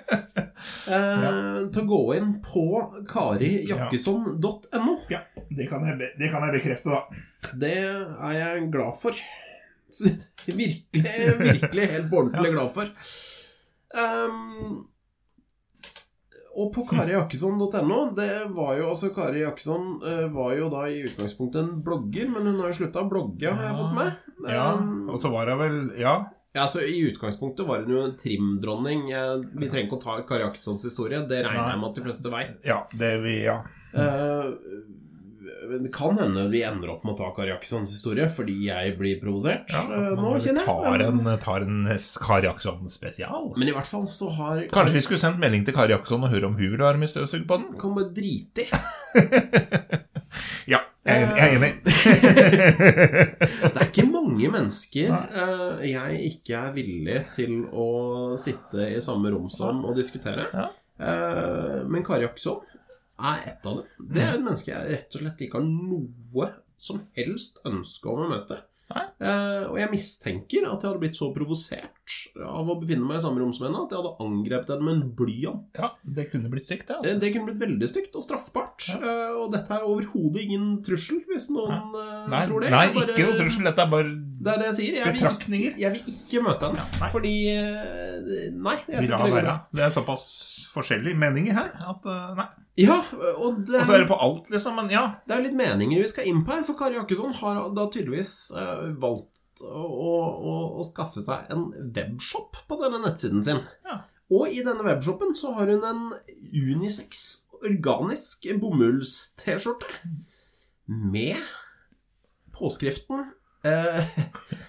eh, til å gå inn på kari jakkesson punktum no. Ja, det kan, jeg, be- det kan jeg bekrefte da. Det er jeg glad for. Virkelig, virkelig helt på ordentlig glad for. Um, og på kari jakkesson punktum no, det var jo, altså Kari Jakkesson uh, var jo da i utgangspunktet en blogger, men hun har jo sluttet å blogge, har jeg fått med. Ja, Um, og så var det vel, ja. Ja, altså I utgangspunktet var hun jo en trimdronning. Jeg, Vi trenger ikke å ta Kari Jakkessons historie. Det regner jeg med at de fleste vet. Ja, det vi, ja. Uh, det kan hende vi ender opp med å ta Kari Jakkessons historie, fordi jeg blir provosert. Ja, uh, nå vi kjenner tar jeg. en, tar en Kari Jakkesson spesial. Men i hvert fall så har Kanskje vi skulle sendt melding til Kari Jakkesson og høre om hun vil være med støvsug på den? kan bare drite i. Ja, jeg, er- jeg er enig. Det er ikke mange mennesker uh, jeg ikke er villig til å sitte i samme rom som og diskutere. Ja. Uh, men Kari Jakkesson er et av dem. Det er et menneske jeg rett og slett ikke har noe som helst ønske om å møte. Uh, og jeg mistenker at jeg hadde blitt så provosert av å befinne meg i samme rom som henne at jeg hadde angrepet henne med en blyant. Ja, det kunne blitt stygt, det. Uh, Altså. Det kunne blitt veldig stygt og straffbart. Uh, og dette er overhodet ingen trussel, hvis noen uh, Nei, tror det. nei Jeg bare- ikke noe trussel. Dette er bare Det er det jeg sier. Jeg vil ikke, betraktninger. jeg vil ikke møte henne. Nei. Fordi uh, Nei, jeg Vi tror la ikke det går være. bra. Det er såpass forskjellige meninger her at, uh, nei. Ja, og det, Og så er det på alt, liksom, men ja. det er litt meninger vi skal inn på her, for Kari Jakkesson har da tydeligvis uh, valgt å, å, å skaffe seg en webshop på denne nettsiden sin. Ja. Og i denne webshoppen så har hun en unisex organisk bomulls-t-skjorte med påskriften uh,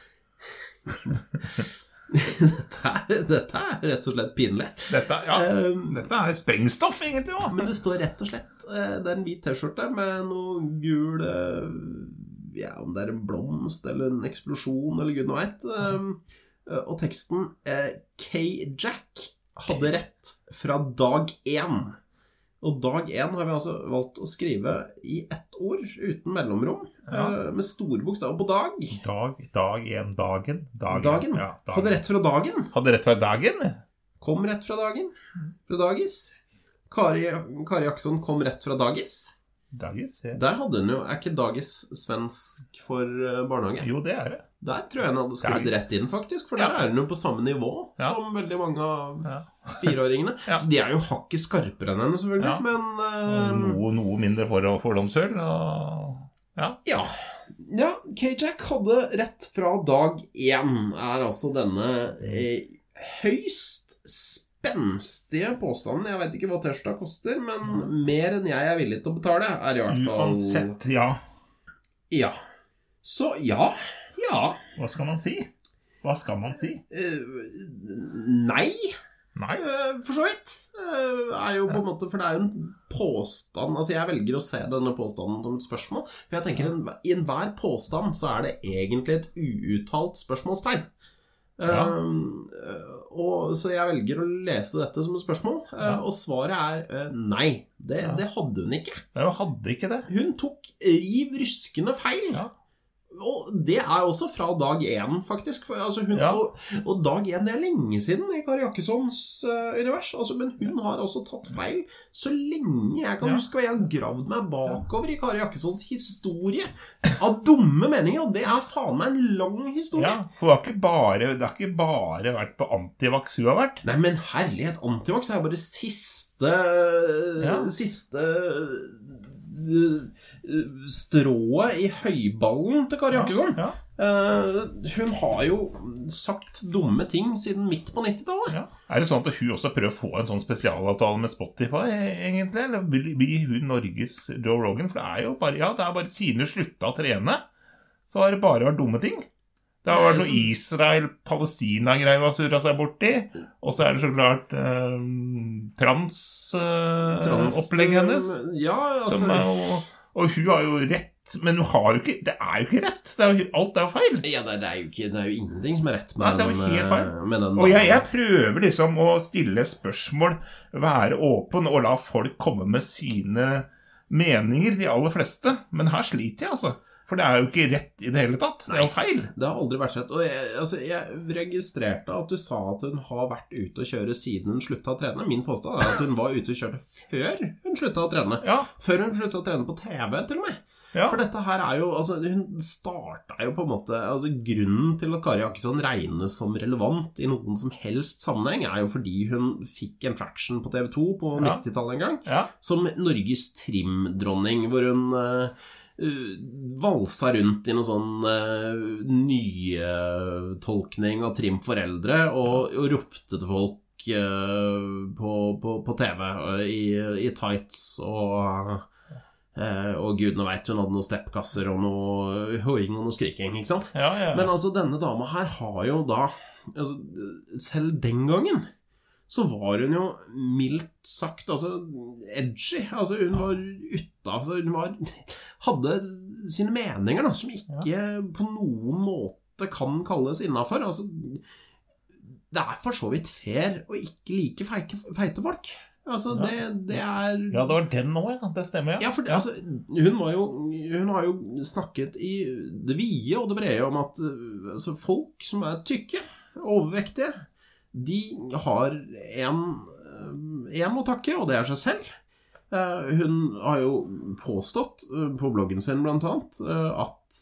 dette, er, dette er rett og slett pinlig. Dette, ja. Um, Dette er sprengstoff, egentlig, også. Men det står rett og slett eh, det er en hvit t-skjorte med noe gul eh, ja, om det er en blomst eller en eksplosjon eller gud nå vet eh, og teksten eh, K-Jack hadde rett fra dag én. Og dag én har vi altså valgt å skrive i ett ord uten mellomrom, Ja. eh, med store bokstaver på dag. Dag, dag, en, dagen. Dagen. Dagen. Ja, dagen. Hadde rett fra dagen. Hadde rett fra dagen. Kom rett fra dagen. Fra dagis. Kari, Kari Jakkesson kom rett fra dagis. Dagis, ja. Der hadde hun jo, er ikke dagis svensk for eh, barnehage? Jo, det er det. Der tror jeg hun hadde skrevet Dag. rett inn faktisk, for der Ja. er hun jo på samme nivå Ja. som veldig mange av Ja. fireåringene. Ja. Så de er jo hakket skarpere enn henne selvfølgelig, Ja. men Og eh, noe, noe mindre for, fordomsøl. Og, ja. ja. Ja, K-Jack hadde rett fra dag én, er altså denne eh, høyst spenstige påstanden. Jeg vet ikke hva T-skjorta koster, men mer enn jeg er villig til å betale, er i hvert fall... Uansett, ja. Ja. Så ja, ja. Hva skal man si? Hva skal man si? Eh, nei, Nei. eh, for så vidt. Eh, er jo på en måte, for det er jo en påstand, altså jeg velger å se denne påstanden som et spørsmål, for jeg tenker en, i enhver påstand så er det egentlig et uuttalt spørsmålstegn. Ja. Eh, og, så jeg velger å lese dette som et spørsmål, eh, Ja. og svaret er eh, nei, det, Ja. det hadde hun ikke. Jeg hadde ikke det. Hun tok riv ruskende feil. Ja. Og det er også fra dag én, faktisk. For, altså, hun, Ja. og, og dag én, det er lenge siden i Kari Jakkessons uh, univers. Altså, men hun har også tatt feil så lenge jeg kan Ja. huske. Og jeg har gravd meg bakover i Kari Jakkessons historie av dumme meninger. Og det er faen meg en lang historie. Ja, for det har ikke bare, det har ikke bare vært på antivax hun har vært. Nei, men herlighet, antivax er jo bare siste Ja. Siste uh, strået i høyballen til Kari Jakkesson. Ja, Uh, hun har jo sagt dumme ting siden midt på nittitallet. ja. Er det sånn at hun også prøver å få en sånn spesialavtale med Spotify, egentlig? Eller blir hun Norges Joe Rogan? For det er jo bare, ja, det er bare siden hun sluttet å trene, så har det bare vært dumme ting. Det har vært noe Israel-Palestina-greier å surre seg bort i. Og så er det så klart um, trans-opplegg uh, hennes. Ja, altså Som er jo, Og hun har jo rett, men hun har jo ikke, det er jo ikke rett. Det er jo, alt er jo feil. Ja, det, det, er jo ikke, det er jo ingenting som er rett med Nei, det er den, jo helt feil. med den. Og jeg, jeg prøver liksom å stille spørsmål, være åpen og la folk komme med sine meninger, de aller fleste. Men her sliter jeg, altså. For det er jo ikke rett i det hele tatt. Det er jo feil. Det har aldri vært rett. Og jeg, altså, jeg registrerte at du sa at hun har vært ute og kjøre siden hun sluttet å trene. Min påstand er at hun var ute og kjørte før hun sluttet å trene. Ja. Før hun sluttet å trene på T V, til og med. Ja. For dette her er jo, altså hun startet jo på en måte, altså grunnen til at Kari Jakkesson regnes som relevant i noen som helst sammenheng er jo fordi hun fikk en traction på T V to på ja. nittitallet en gang, ja. Som Norges trimdronning, hvor hun uh, uh, valsa rundt i noen sånn uh, nye tolkning av trim for eldre, og, og ropte til folk uh, på, på, på T V uh, i, i tights og... Uh, og gudene vet, hun hadde noen steppkasser og noe høying og noe skriking, ikke sant? Ja, ja. Men altså, denne dama her har jo da, altså, selv den gangen, så var hun jo mildt sagt, altså, edgy. Altså, hun var ute, altså, hun var, hadde sine meninger da, som ikke ja. På noen måte kan kalles innenfor. Altså, det er for så vidt fair å ikke like feike, feite folk. Altså, det, det er... Ja, det var den nå, ja. Det stemmer, ja. Ja, for det, altså, hun, var jo, hun har jo snakket i det vide og det brede om at altså, folk som er tykke, overvektige, de har en, en å takke, og det er seg selv. Hun har jo påstått på bloggen sin blant annet at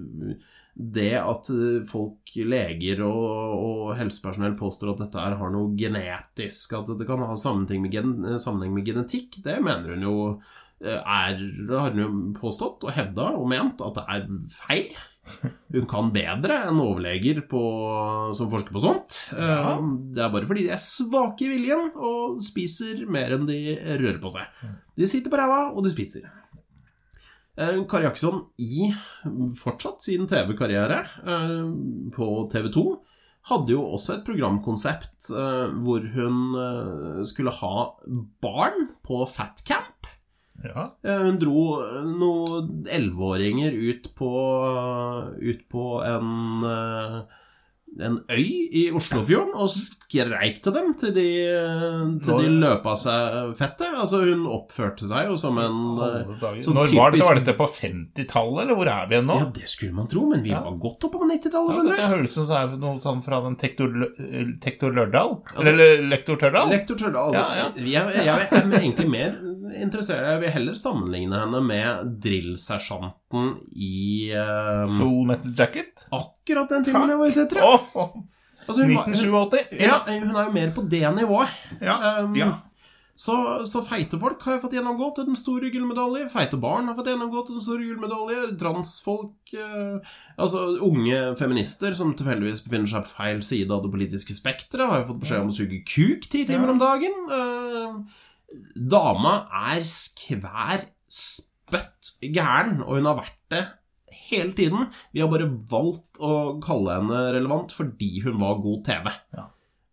det at folk, leger og, og helsepersonell påstår at dette her har noe genetisk, at det kan ha sammenheng med, gen, sammenheng med genetikk, det mener hun jo er, har hun jo påstått og hevdet og ment at det er feil. Hun kan bedre enn overleger på, som forsker på sånt. Ja. Det er bare fordi de er svake i viljen og spiser mer enn de rører på seg. De sitter på ræva, og de spiser. Kari Jakkesson i fortsatt sin T V-karriere på T V to hadde jo også et programkonsept hvor hun skulle ha barn på Fat Camp. Ja. Hun dro noen elleveåringer ut på, ut på en, en øy i Oslofjorden og skreik til dem til de, til de løp av seg fettet. Altså hun oppførte seg jo som en sånn Når var det, var dette på femtitallet, eller hvor er vi nå? Ja, det skulle man tro, men vi ja. Var godt oppe på nittitallet, skjønner du. Ja, det høres som det er noe sånn fra den Tektor, tektor Lørdal, altså, eller Lektor Tørdal. Lektor Tørdal, altså, ja, ja. Jeg, jeg, jeg er egentlig mer interessert, jeg vil heller sammenligne henne med drillsersjanten i um, Full Metal Jacket. Akkurat den timen jeg var ute etter. Oh, oh. Altså, nitten syttiåtte. Ja, hun er jo mer på det nivået. Ja, um, ja. Så, så feite folk har jo fått gjennomgå til den store gullmedalje. Feite barn har fått gjennomgå til den store gullmedalje. Transfolk, eh, altså unge feminister som tilfeldigvis befinner seg på feil side av det politiske spektret, har jo fått beskjed om å suge kuk ti timer ja. Om dagen. Eh, dama er skvær spøtt gæren, og hun har vært det hele tiden. Vi har bare valgt å kalle henne relevant fordi hun var god T V. Ja.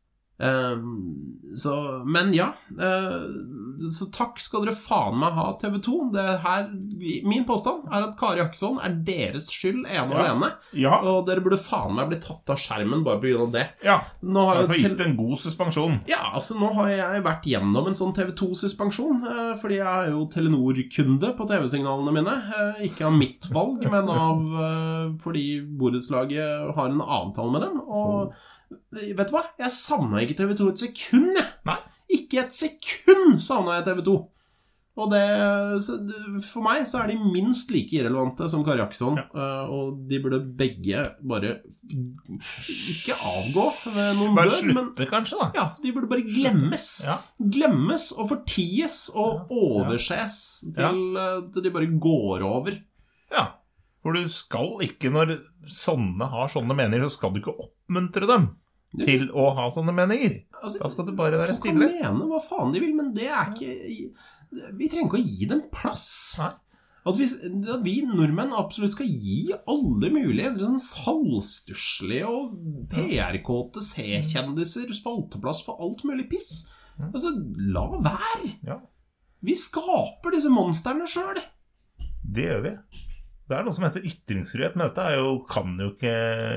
Um, så, men ja uh, så takk skal dere faen meg ha T V to. Det her, min påstand er at Kari Jakkesson er deres skyld ene og ja. alene Ja. Og dere burde faen meg bli tatt av skjermen bare på grunn av det. Ja, nå har jeg har gitt en god suspensjon. Ja, altså nå har jeg vært gjennom en sånn T V to-suspensjon uh, fordi jeg er jo Telenor-kunde på T V-signalene mine, uh, ikke av mitt valg, men av uh, fordi borettslaget har en avtale med dem. Og oh. vet du hva? Jeg savnet ikke T V to et sekund, jeg. Nei. Ikke et sekund savnet jeg T V to. Og det, for meg så er de minst like irrelevante som Kari Jakkesson. Ja. Og de burde begge bare ikke avgå ved noen bare død. Slutte, men, kanskje da. Ja, så de burde bare glemmes. Ja. Glemmes og forties og ja. Overses til, ja. Til de bare går over. Ja, for du skal ikke, når sånne har sånne meninger, så skal du ikke oppmuntre dem til å ha sånne meninger. Altså, da skal du bare være stille. Folk kan mene hva faen de vil, men det er ikke... Vi trenger ikke å gi dem plass. Nei. At vi, at vi nordmenn absolutt skal gi alle mulige sånn halvstusslige og P R-kåte C-kjendiser spalteplass for alt mulig piss. Altså, la være. Ja. Vi skaper disse monsterne selv. Det gjør vi. Det er noe som heter ytringsfrihet, men dette er jo, kan jo ikke,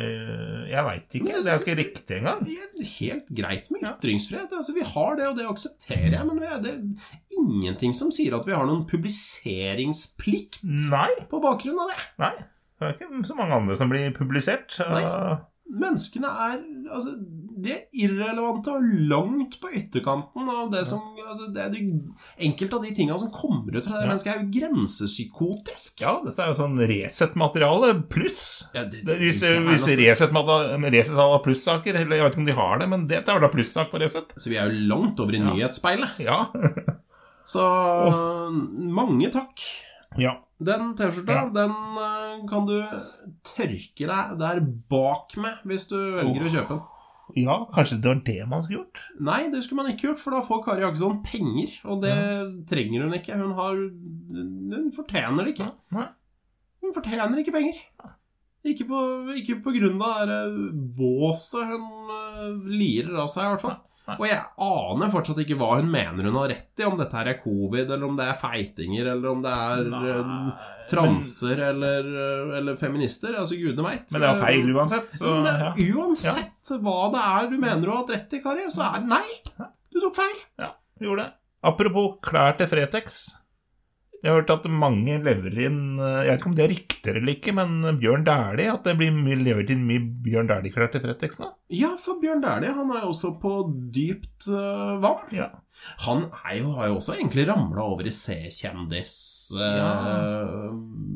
jeg vet ikke, det er jo ikke riktig engang. Det er helt greit med ytringsfrihet, altså vi har det, og det aksepterer jeg, men det er ingenting som sier at vi har noen publiseringsplikt Nei. På bakgrunn av det. Nei, det er ikke så mange andre som blir publisert. Nei, menneskene er, altså, de er irrelevante og langt på ytterkanten av det som, altså, det er de, enkelte av de tingene som kommer ut fra det ja. Mennesket er jo grensepsykotisk. Ja, dette er jo sånn reset-materiale pluss. Ja, det, det, hvis hvis reset-materiale pluss-saker, eller jeg vet ikke om de har det, men det er jo da pluss-sak på reset. Så vi er jo langt over i ja. Nyhetsspeilet. Ja. Så mange takk. Ja. Den t-skjorta, ja. Den uh, kan du tørke deg der bak med hvis du velger oh. å kjøpe den. Ja, kanskje det var det man skulle gjort? Nei, det skulle man ikke gjort, for da får Kari Jakkesson penger, og det ja. Trenger hun ikke. Hun har, hun fortjener det ikke. Nei. Hun fortjener ikke penger. Ikke på, ikke på grunn av det våset hun uh, lirer av seg i hvert fall. Nei. Og jeg aner fortsatt ikke hva hun mener hun har rett i, om dette her er covid, eller om det er feitinger, eller om det er Nei, transer, men... eller, eller feminister, altså gudene vet. Men det er feil uansett. Så, det er, ja. Uansett ja. Hva det er du mener du har hatt rett i, Kari, så er det nei, du tok feil. Ja, du gjorde det. Apropos klær til Fretex. Jeg har hørt at mange lever inn, jeg vet ikke om det er rykter eller ikke, men Bjørn Dæhlie, at det blir levet inn mye Bjørn Dæhlie-klær til Fretex da? Ja, for Bjørn Dæhlie, han er også på dypt uh, vann. Ja. Han er jo, har jo også egentlig ramlet over i C-kjendis uh, ja.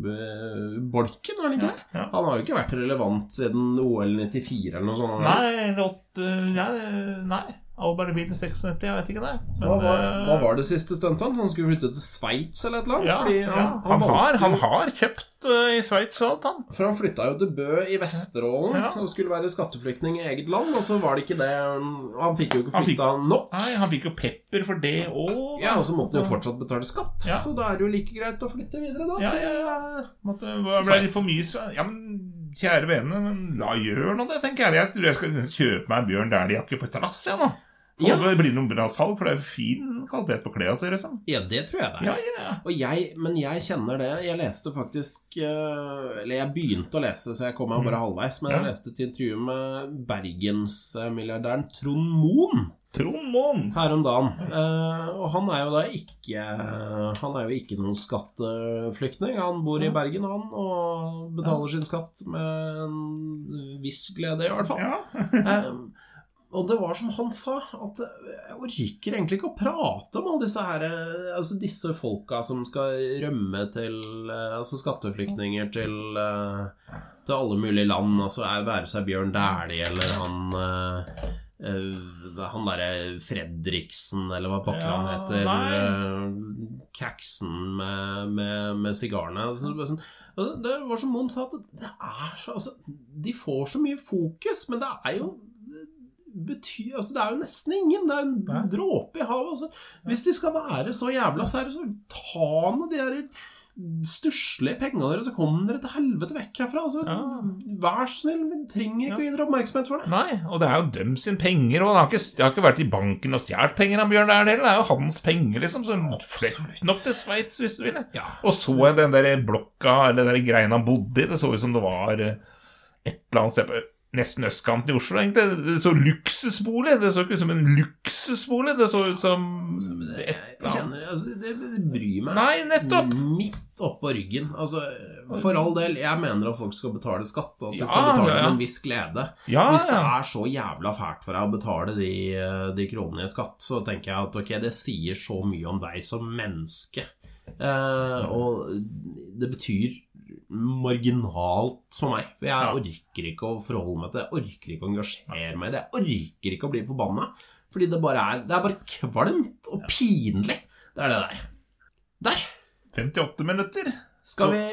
uh, bolken, er det ikke det? Ja, ja. Han har jo ikke vært relevant siden O L nittifire eller noe sånt. Nei, låt, ja, nei. Albert Bilen sekstinetti, jeg vet ikke det men, hva, var, hva var det siste stuntet? Han skulle flytte til Sveits eller et eller annet? Ja, Fordi ja. Han, han, han, har, han har kjøpt uh, i Sveits og alt han For han flyttet jo til Bø i Vesterålen ja. Og skulle være skatteflyktning i eget land Og så var det ikke det Han fikk jo ikke flytta nok Nei, han fikk jo pepper for det også Ja, og så måtte han jo fortsatt betale skatt ja. Så da er det jo like greit å flytte videre da ja, til, ja, ja. Måtte, til ble litt for mye Ja, men kjære vene Men la gjøre noe det, tenker jeg Jeg tror jeg skal kjøpe meg en Bjørn Dæhlie-jakke på terrass ja, nå Ja. Det blir noen bra salg, for det er fin kvalitet på klær, ser det sånn. Ja, det tror jeg det er. Ja, ja. Og jeg, men jeg kjenner det. Jeg leste faktisk, eller jeg begynte å lese, så jeg kom meg bare halvveis, men jeg ja. Leste et intervju med Bergens-milliardæren Trond Mohn. Trond Mohn. Her om dagen. Og han er jo da ikke, han er jo ikke noen skatteflyktning. Han bor i Bergen, han, og betaler sin skatt med en viss glede i hvert fall. Ja. Og det var som han sa, at jeg orker egentlig ikke å prate om alle disse her, altså disse folka som skal rømme til, altså skatteflyktninger til, til alle mulige land, altså er være seg Bjørn Dæhlie, eller han, han der Fredriksen, eller hva bakker han heter, nei. Kaksen med, med, med sigarene, altså, det var som Mohn sa, at det er så, altså, de får så mye fokus, men det er jo betyr, altså det er jo nesten ingen det er en dråpe i havet altså. Hvis de skal være så jævla så er det så ta med de der stusslige pengene deres så kommer dere til helvete vekk herfra altså. Ja. Vær så snill, vi trenger ikke ja. Å gi dere oppmerksomhet for det Nei, og det er jo dem sin penger og det har ikke, det har ikke vært i banken og stjert penger av Bjørn Dæhlie, det er jo hans penger liksom, så flett nok til Sveits hvis du vil ja. Og så den der blokka eller den der greien han bodde i, det så ut som det var et eller annet sted på nesten østkanten i Oslo egentlig. Det så luksusbolig. Det så ikke ut som en luksusbolig. Det så ut som jeg, jeg kjenner, altså, det, det bryr meg Nei, nettopp midt opp på ryggen altså, for all del, jeg mener at folk skal betale skatt og at de ja, skal betale ja, ja. Med en viss glede ja, hvis det er så jævla fælt for deg å betale de, de kronene i skatt så tenker jeg at ok, det sier så mye om deg som menneske eh, og det betyr marginalt for meg for jeg ja. Orker ikke å forholde meg til jeg orker ikke å engasjere meg jeg orker ikke å bli forbannet fordi det bare er det er bare kvalmt og pinlig det er det der der femtiåtte minutter skal vi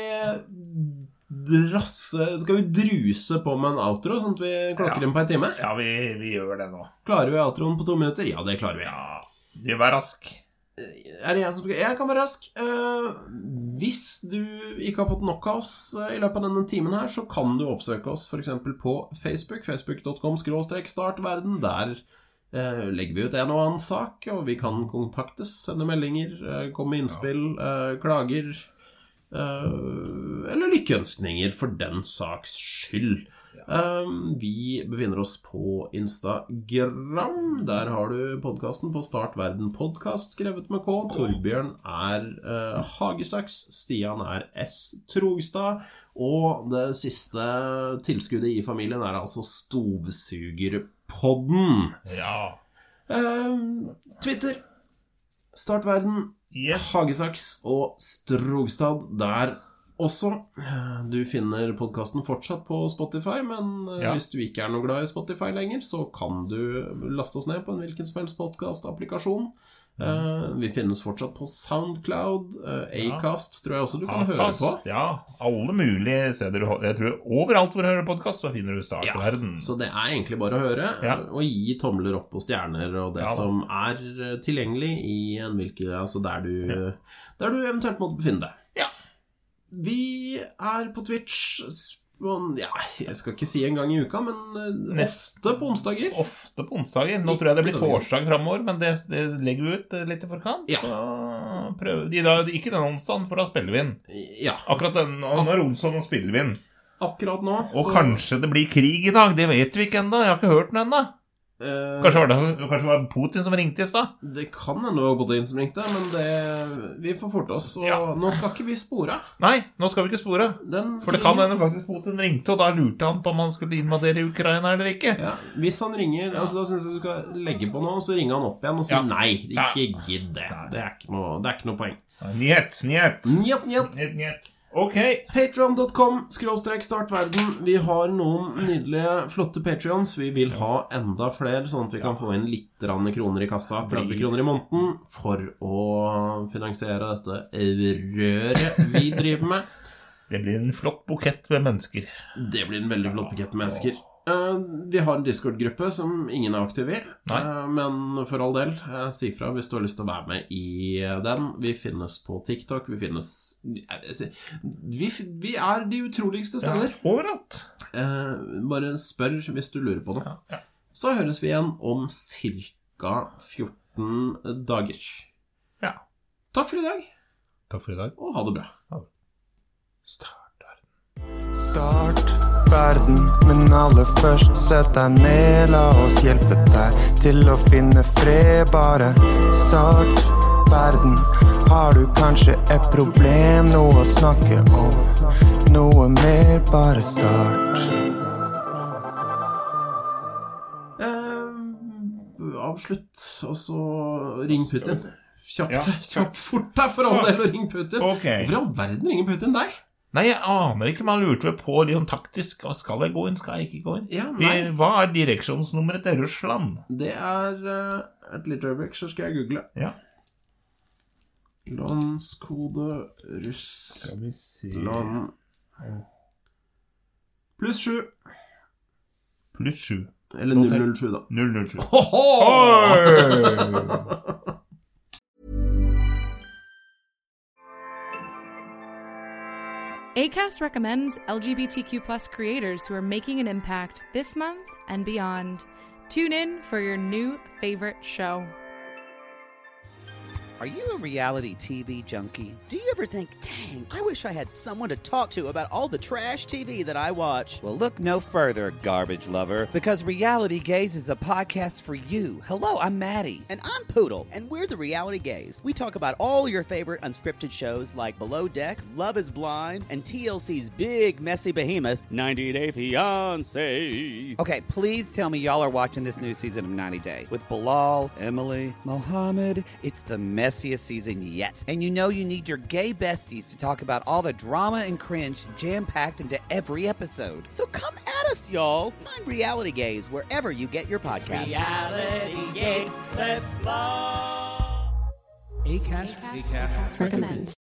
drasse skal vi druse på med en outro sånn at vi klokker ja. Inn på en time ja, vi, vi gjør det nå klarer vi outroen på to minutter? Ja, det klarer vi ja, vi vær rask Er det jeg som skal... Jeg kan være rask. Uh, hvis du ikke har fått nok av oss uh, i løpet av denne timen her, så kan du oppsøke oss for eksempel på Facebook, facebook dot com skråstrek startverden. Der uh, legger vi ut en og annen sak, og vi kan kontaktes, sende meldinger, uh, komme med innspill, uh, klager, eller lykkeønskninger for den saks skyld. Um, vi befinner oss på Instagram. Der har du podcasten på Start Verden Podcast skrevet med K. Torbjørn er uh, Hagesaks, Stian er S. Trogstad, og det siste tilskuddet i familien er altså Stovsugerpodden. Ja. um, Twitter Start Verden, Yes. Hagesaks og Strogstad der også. Du finner podcasten fortsatt på Spotify, men Ja. hvis du ikke er noe glad i Spotify lenger, så kan du laste oss ned på en hvilken som helst podcast-applikasjon. Uh, vi finnes fortsatt på SoundCloud, uh, Acast tror jeg også du kan Acast, høre på. Ja, alle mulige steder. Jeg tror overalt hvor du hører podcast, så finner du Start Ja, Verden. så det er egentlig bare å høre, Ja. og gi tomler opp og stjerner og det Ja, da. som er tilgjengelig i en hvilken, altså der du, Ja. der du eventuelt måtte befinne deg. Ja. Vi er på Twitch, ja, jeg skal ikke si en gang i uka, men uh, Nest- ofte på onsdager. Ofte på onsdager. Nå tror jeg det blir Ikke dager. torsdag fremover, men det, det legger vi ut eh, litt i forkant. Ja. Så prøv, de da, ikke den onsdagen, for da spiller vi inn. Ja, Akkurat den, og nå er onsdagen og spiller vi inn. akkurat nå. Og så, kanskje det blir krig i dag, det vet vi ikke enda. Jeg har ikke hørt den enda. eh, Kanskje var det, kanskje var det Putin som ringte i sted? Det kan hende det var Putin som ringte, men det, vi får forte oss, og Ja. nå skal ikke vi spore. Nei, nå skal vi ikke spore. Den For det kan hende faktisk Putin ringte, og da lurte han på om han skulle invadere Ukraina eller ikke. Ja, hvis han ringer, altså da synes jeg du skal legge på noe, så ringer han opp igjen og sier Ja. nei, Ja. ikke gidd det. Det er ikke noe, det er ikke noe poeng. Njet, njet. Njet, njet. Njet, njet. Ok. Patreon punktum com, skråstrek startverden. Vi har noen nydelige, flotte Patreons. Vi vil ha enda flere, sånn at vi kan få inn litt rann kroner i kassa, tretti kroner i måneden, for å finansiere dette røret vi driver med. Det blir en flott bukett med mennesker. Det blir en veldig flott bukett med mennesker. Uh, vi har en Discord-gruppe som ingen er aktiv i, uh, men for all del, uh, si fra hvis du har lyst til å være med i den. Vi finnes på TikTok, vi finnes vi, vi er de utroligste steder. Ja, overalt. uh, Bare spør hvis du lurer på noe. Ja, ja. Så høres vi igjen om cirka fjorten dager. Ja. Takk for i dag, Takk for i dag. og ha det bra. Start verden. Start verden, men aller først sett deg ned. La oss hjelpe deg til å finne fred. Bare start verden. Har du kanskje et problem, noe å snakke om? Noe mer, bare start. Eh, avslutt, og så ring Putin. Kjapp, Ja. kjapp fort deg for all del å ringe Putin. Ok. Hvorfor i all verden ringer Putin deg? Nei, jeg aner ikke, man lurte vel på litt om taktisk. Skal jeg gå inn, skal jeg ikke gå inn? Ja, Vi, nei. hva er direksjonsnummeret til Russland? Det er eh, et lite øyeblikk, så skal jeg google. Ja. Landskode Russland Skal vi se. Pluss sju. Pluss sju. Eller null null sju da. null null sju. Hoho! Acast recommends L G B T Q plus creators who are making an impact this month and beyond. Tune in for your new favorite show. Are you a reality T V junkie? Do you ever think, dang, I wish I had someone to talk to about all the trash T V that I watch? Well, look no further, garbage lover, because Reality Gaze is a podcast for you. Hello, I'm Maddie. And I'm Poodle, and we're the Reality Gaze. We talk about all your favorite unscripted shows like Below Deck, Love is Blind, and T L C's big, messy behemoth, ninety day fiancé. Okay, please tell me y'all are watching this new season of ninety day with Bilal, Emily, Mohammed. It's the messiest season yet. And you know you need your gay besties to talk about all the drama and cringe jam-packed into every episode. So come at us, y'all. Find Reality Gaze wherever you get your podcasts. Reality Gaze, let's blow. Acast, Acast, Recommends.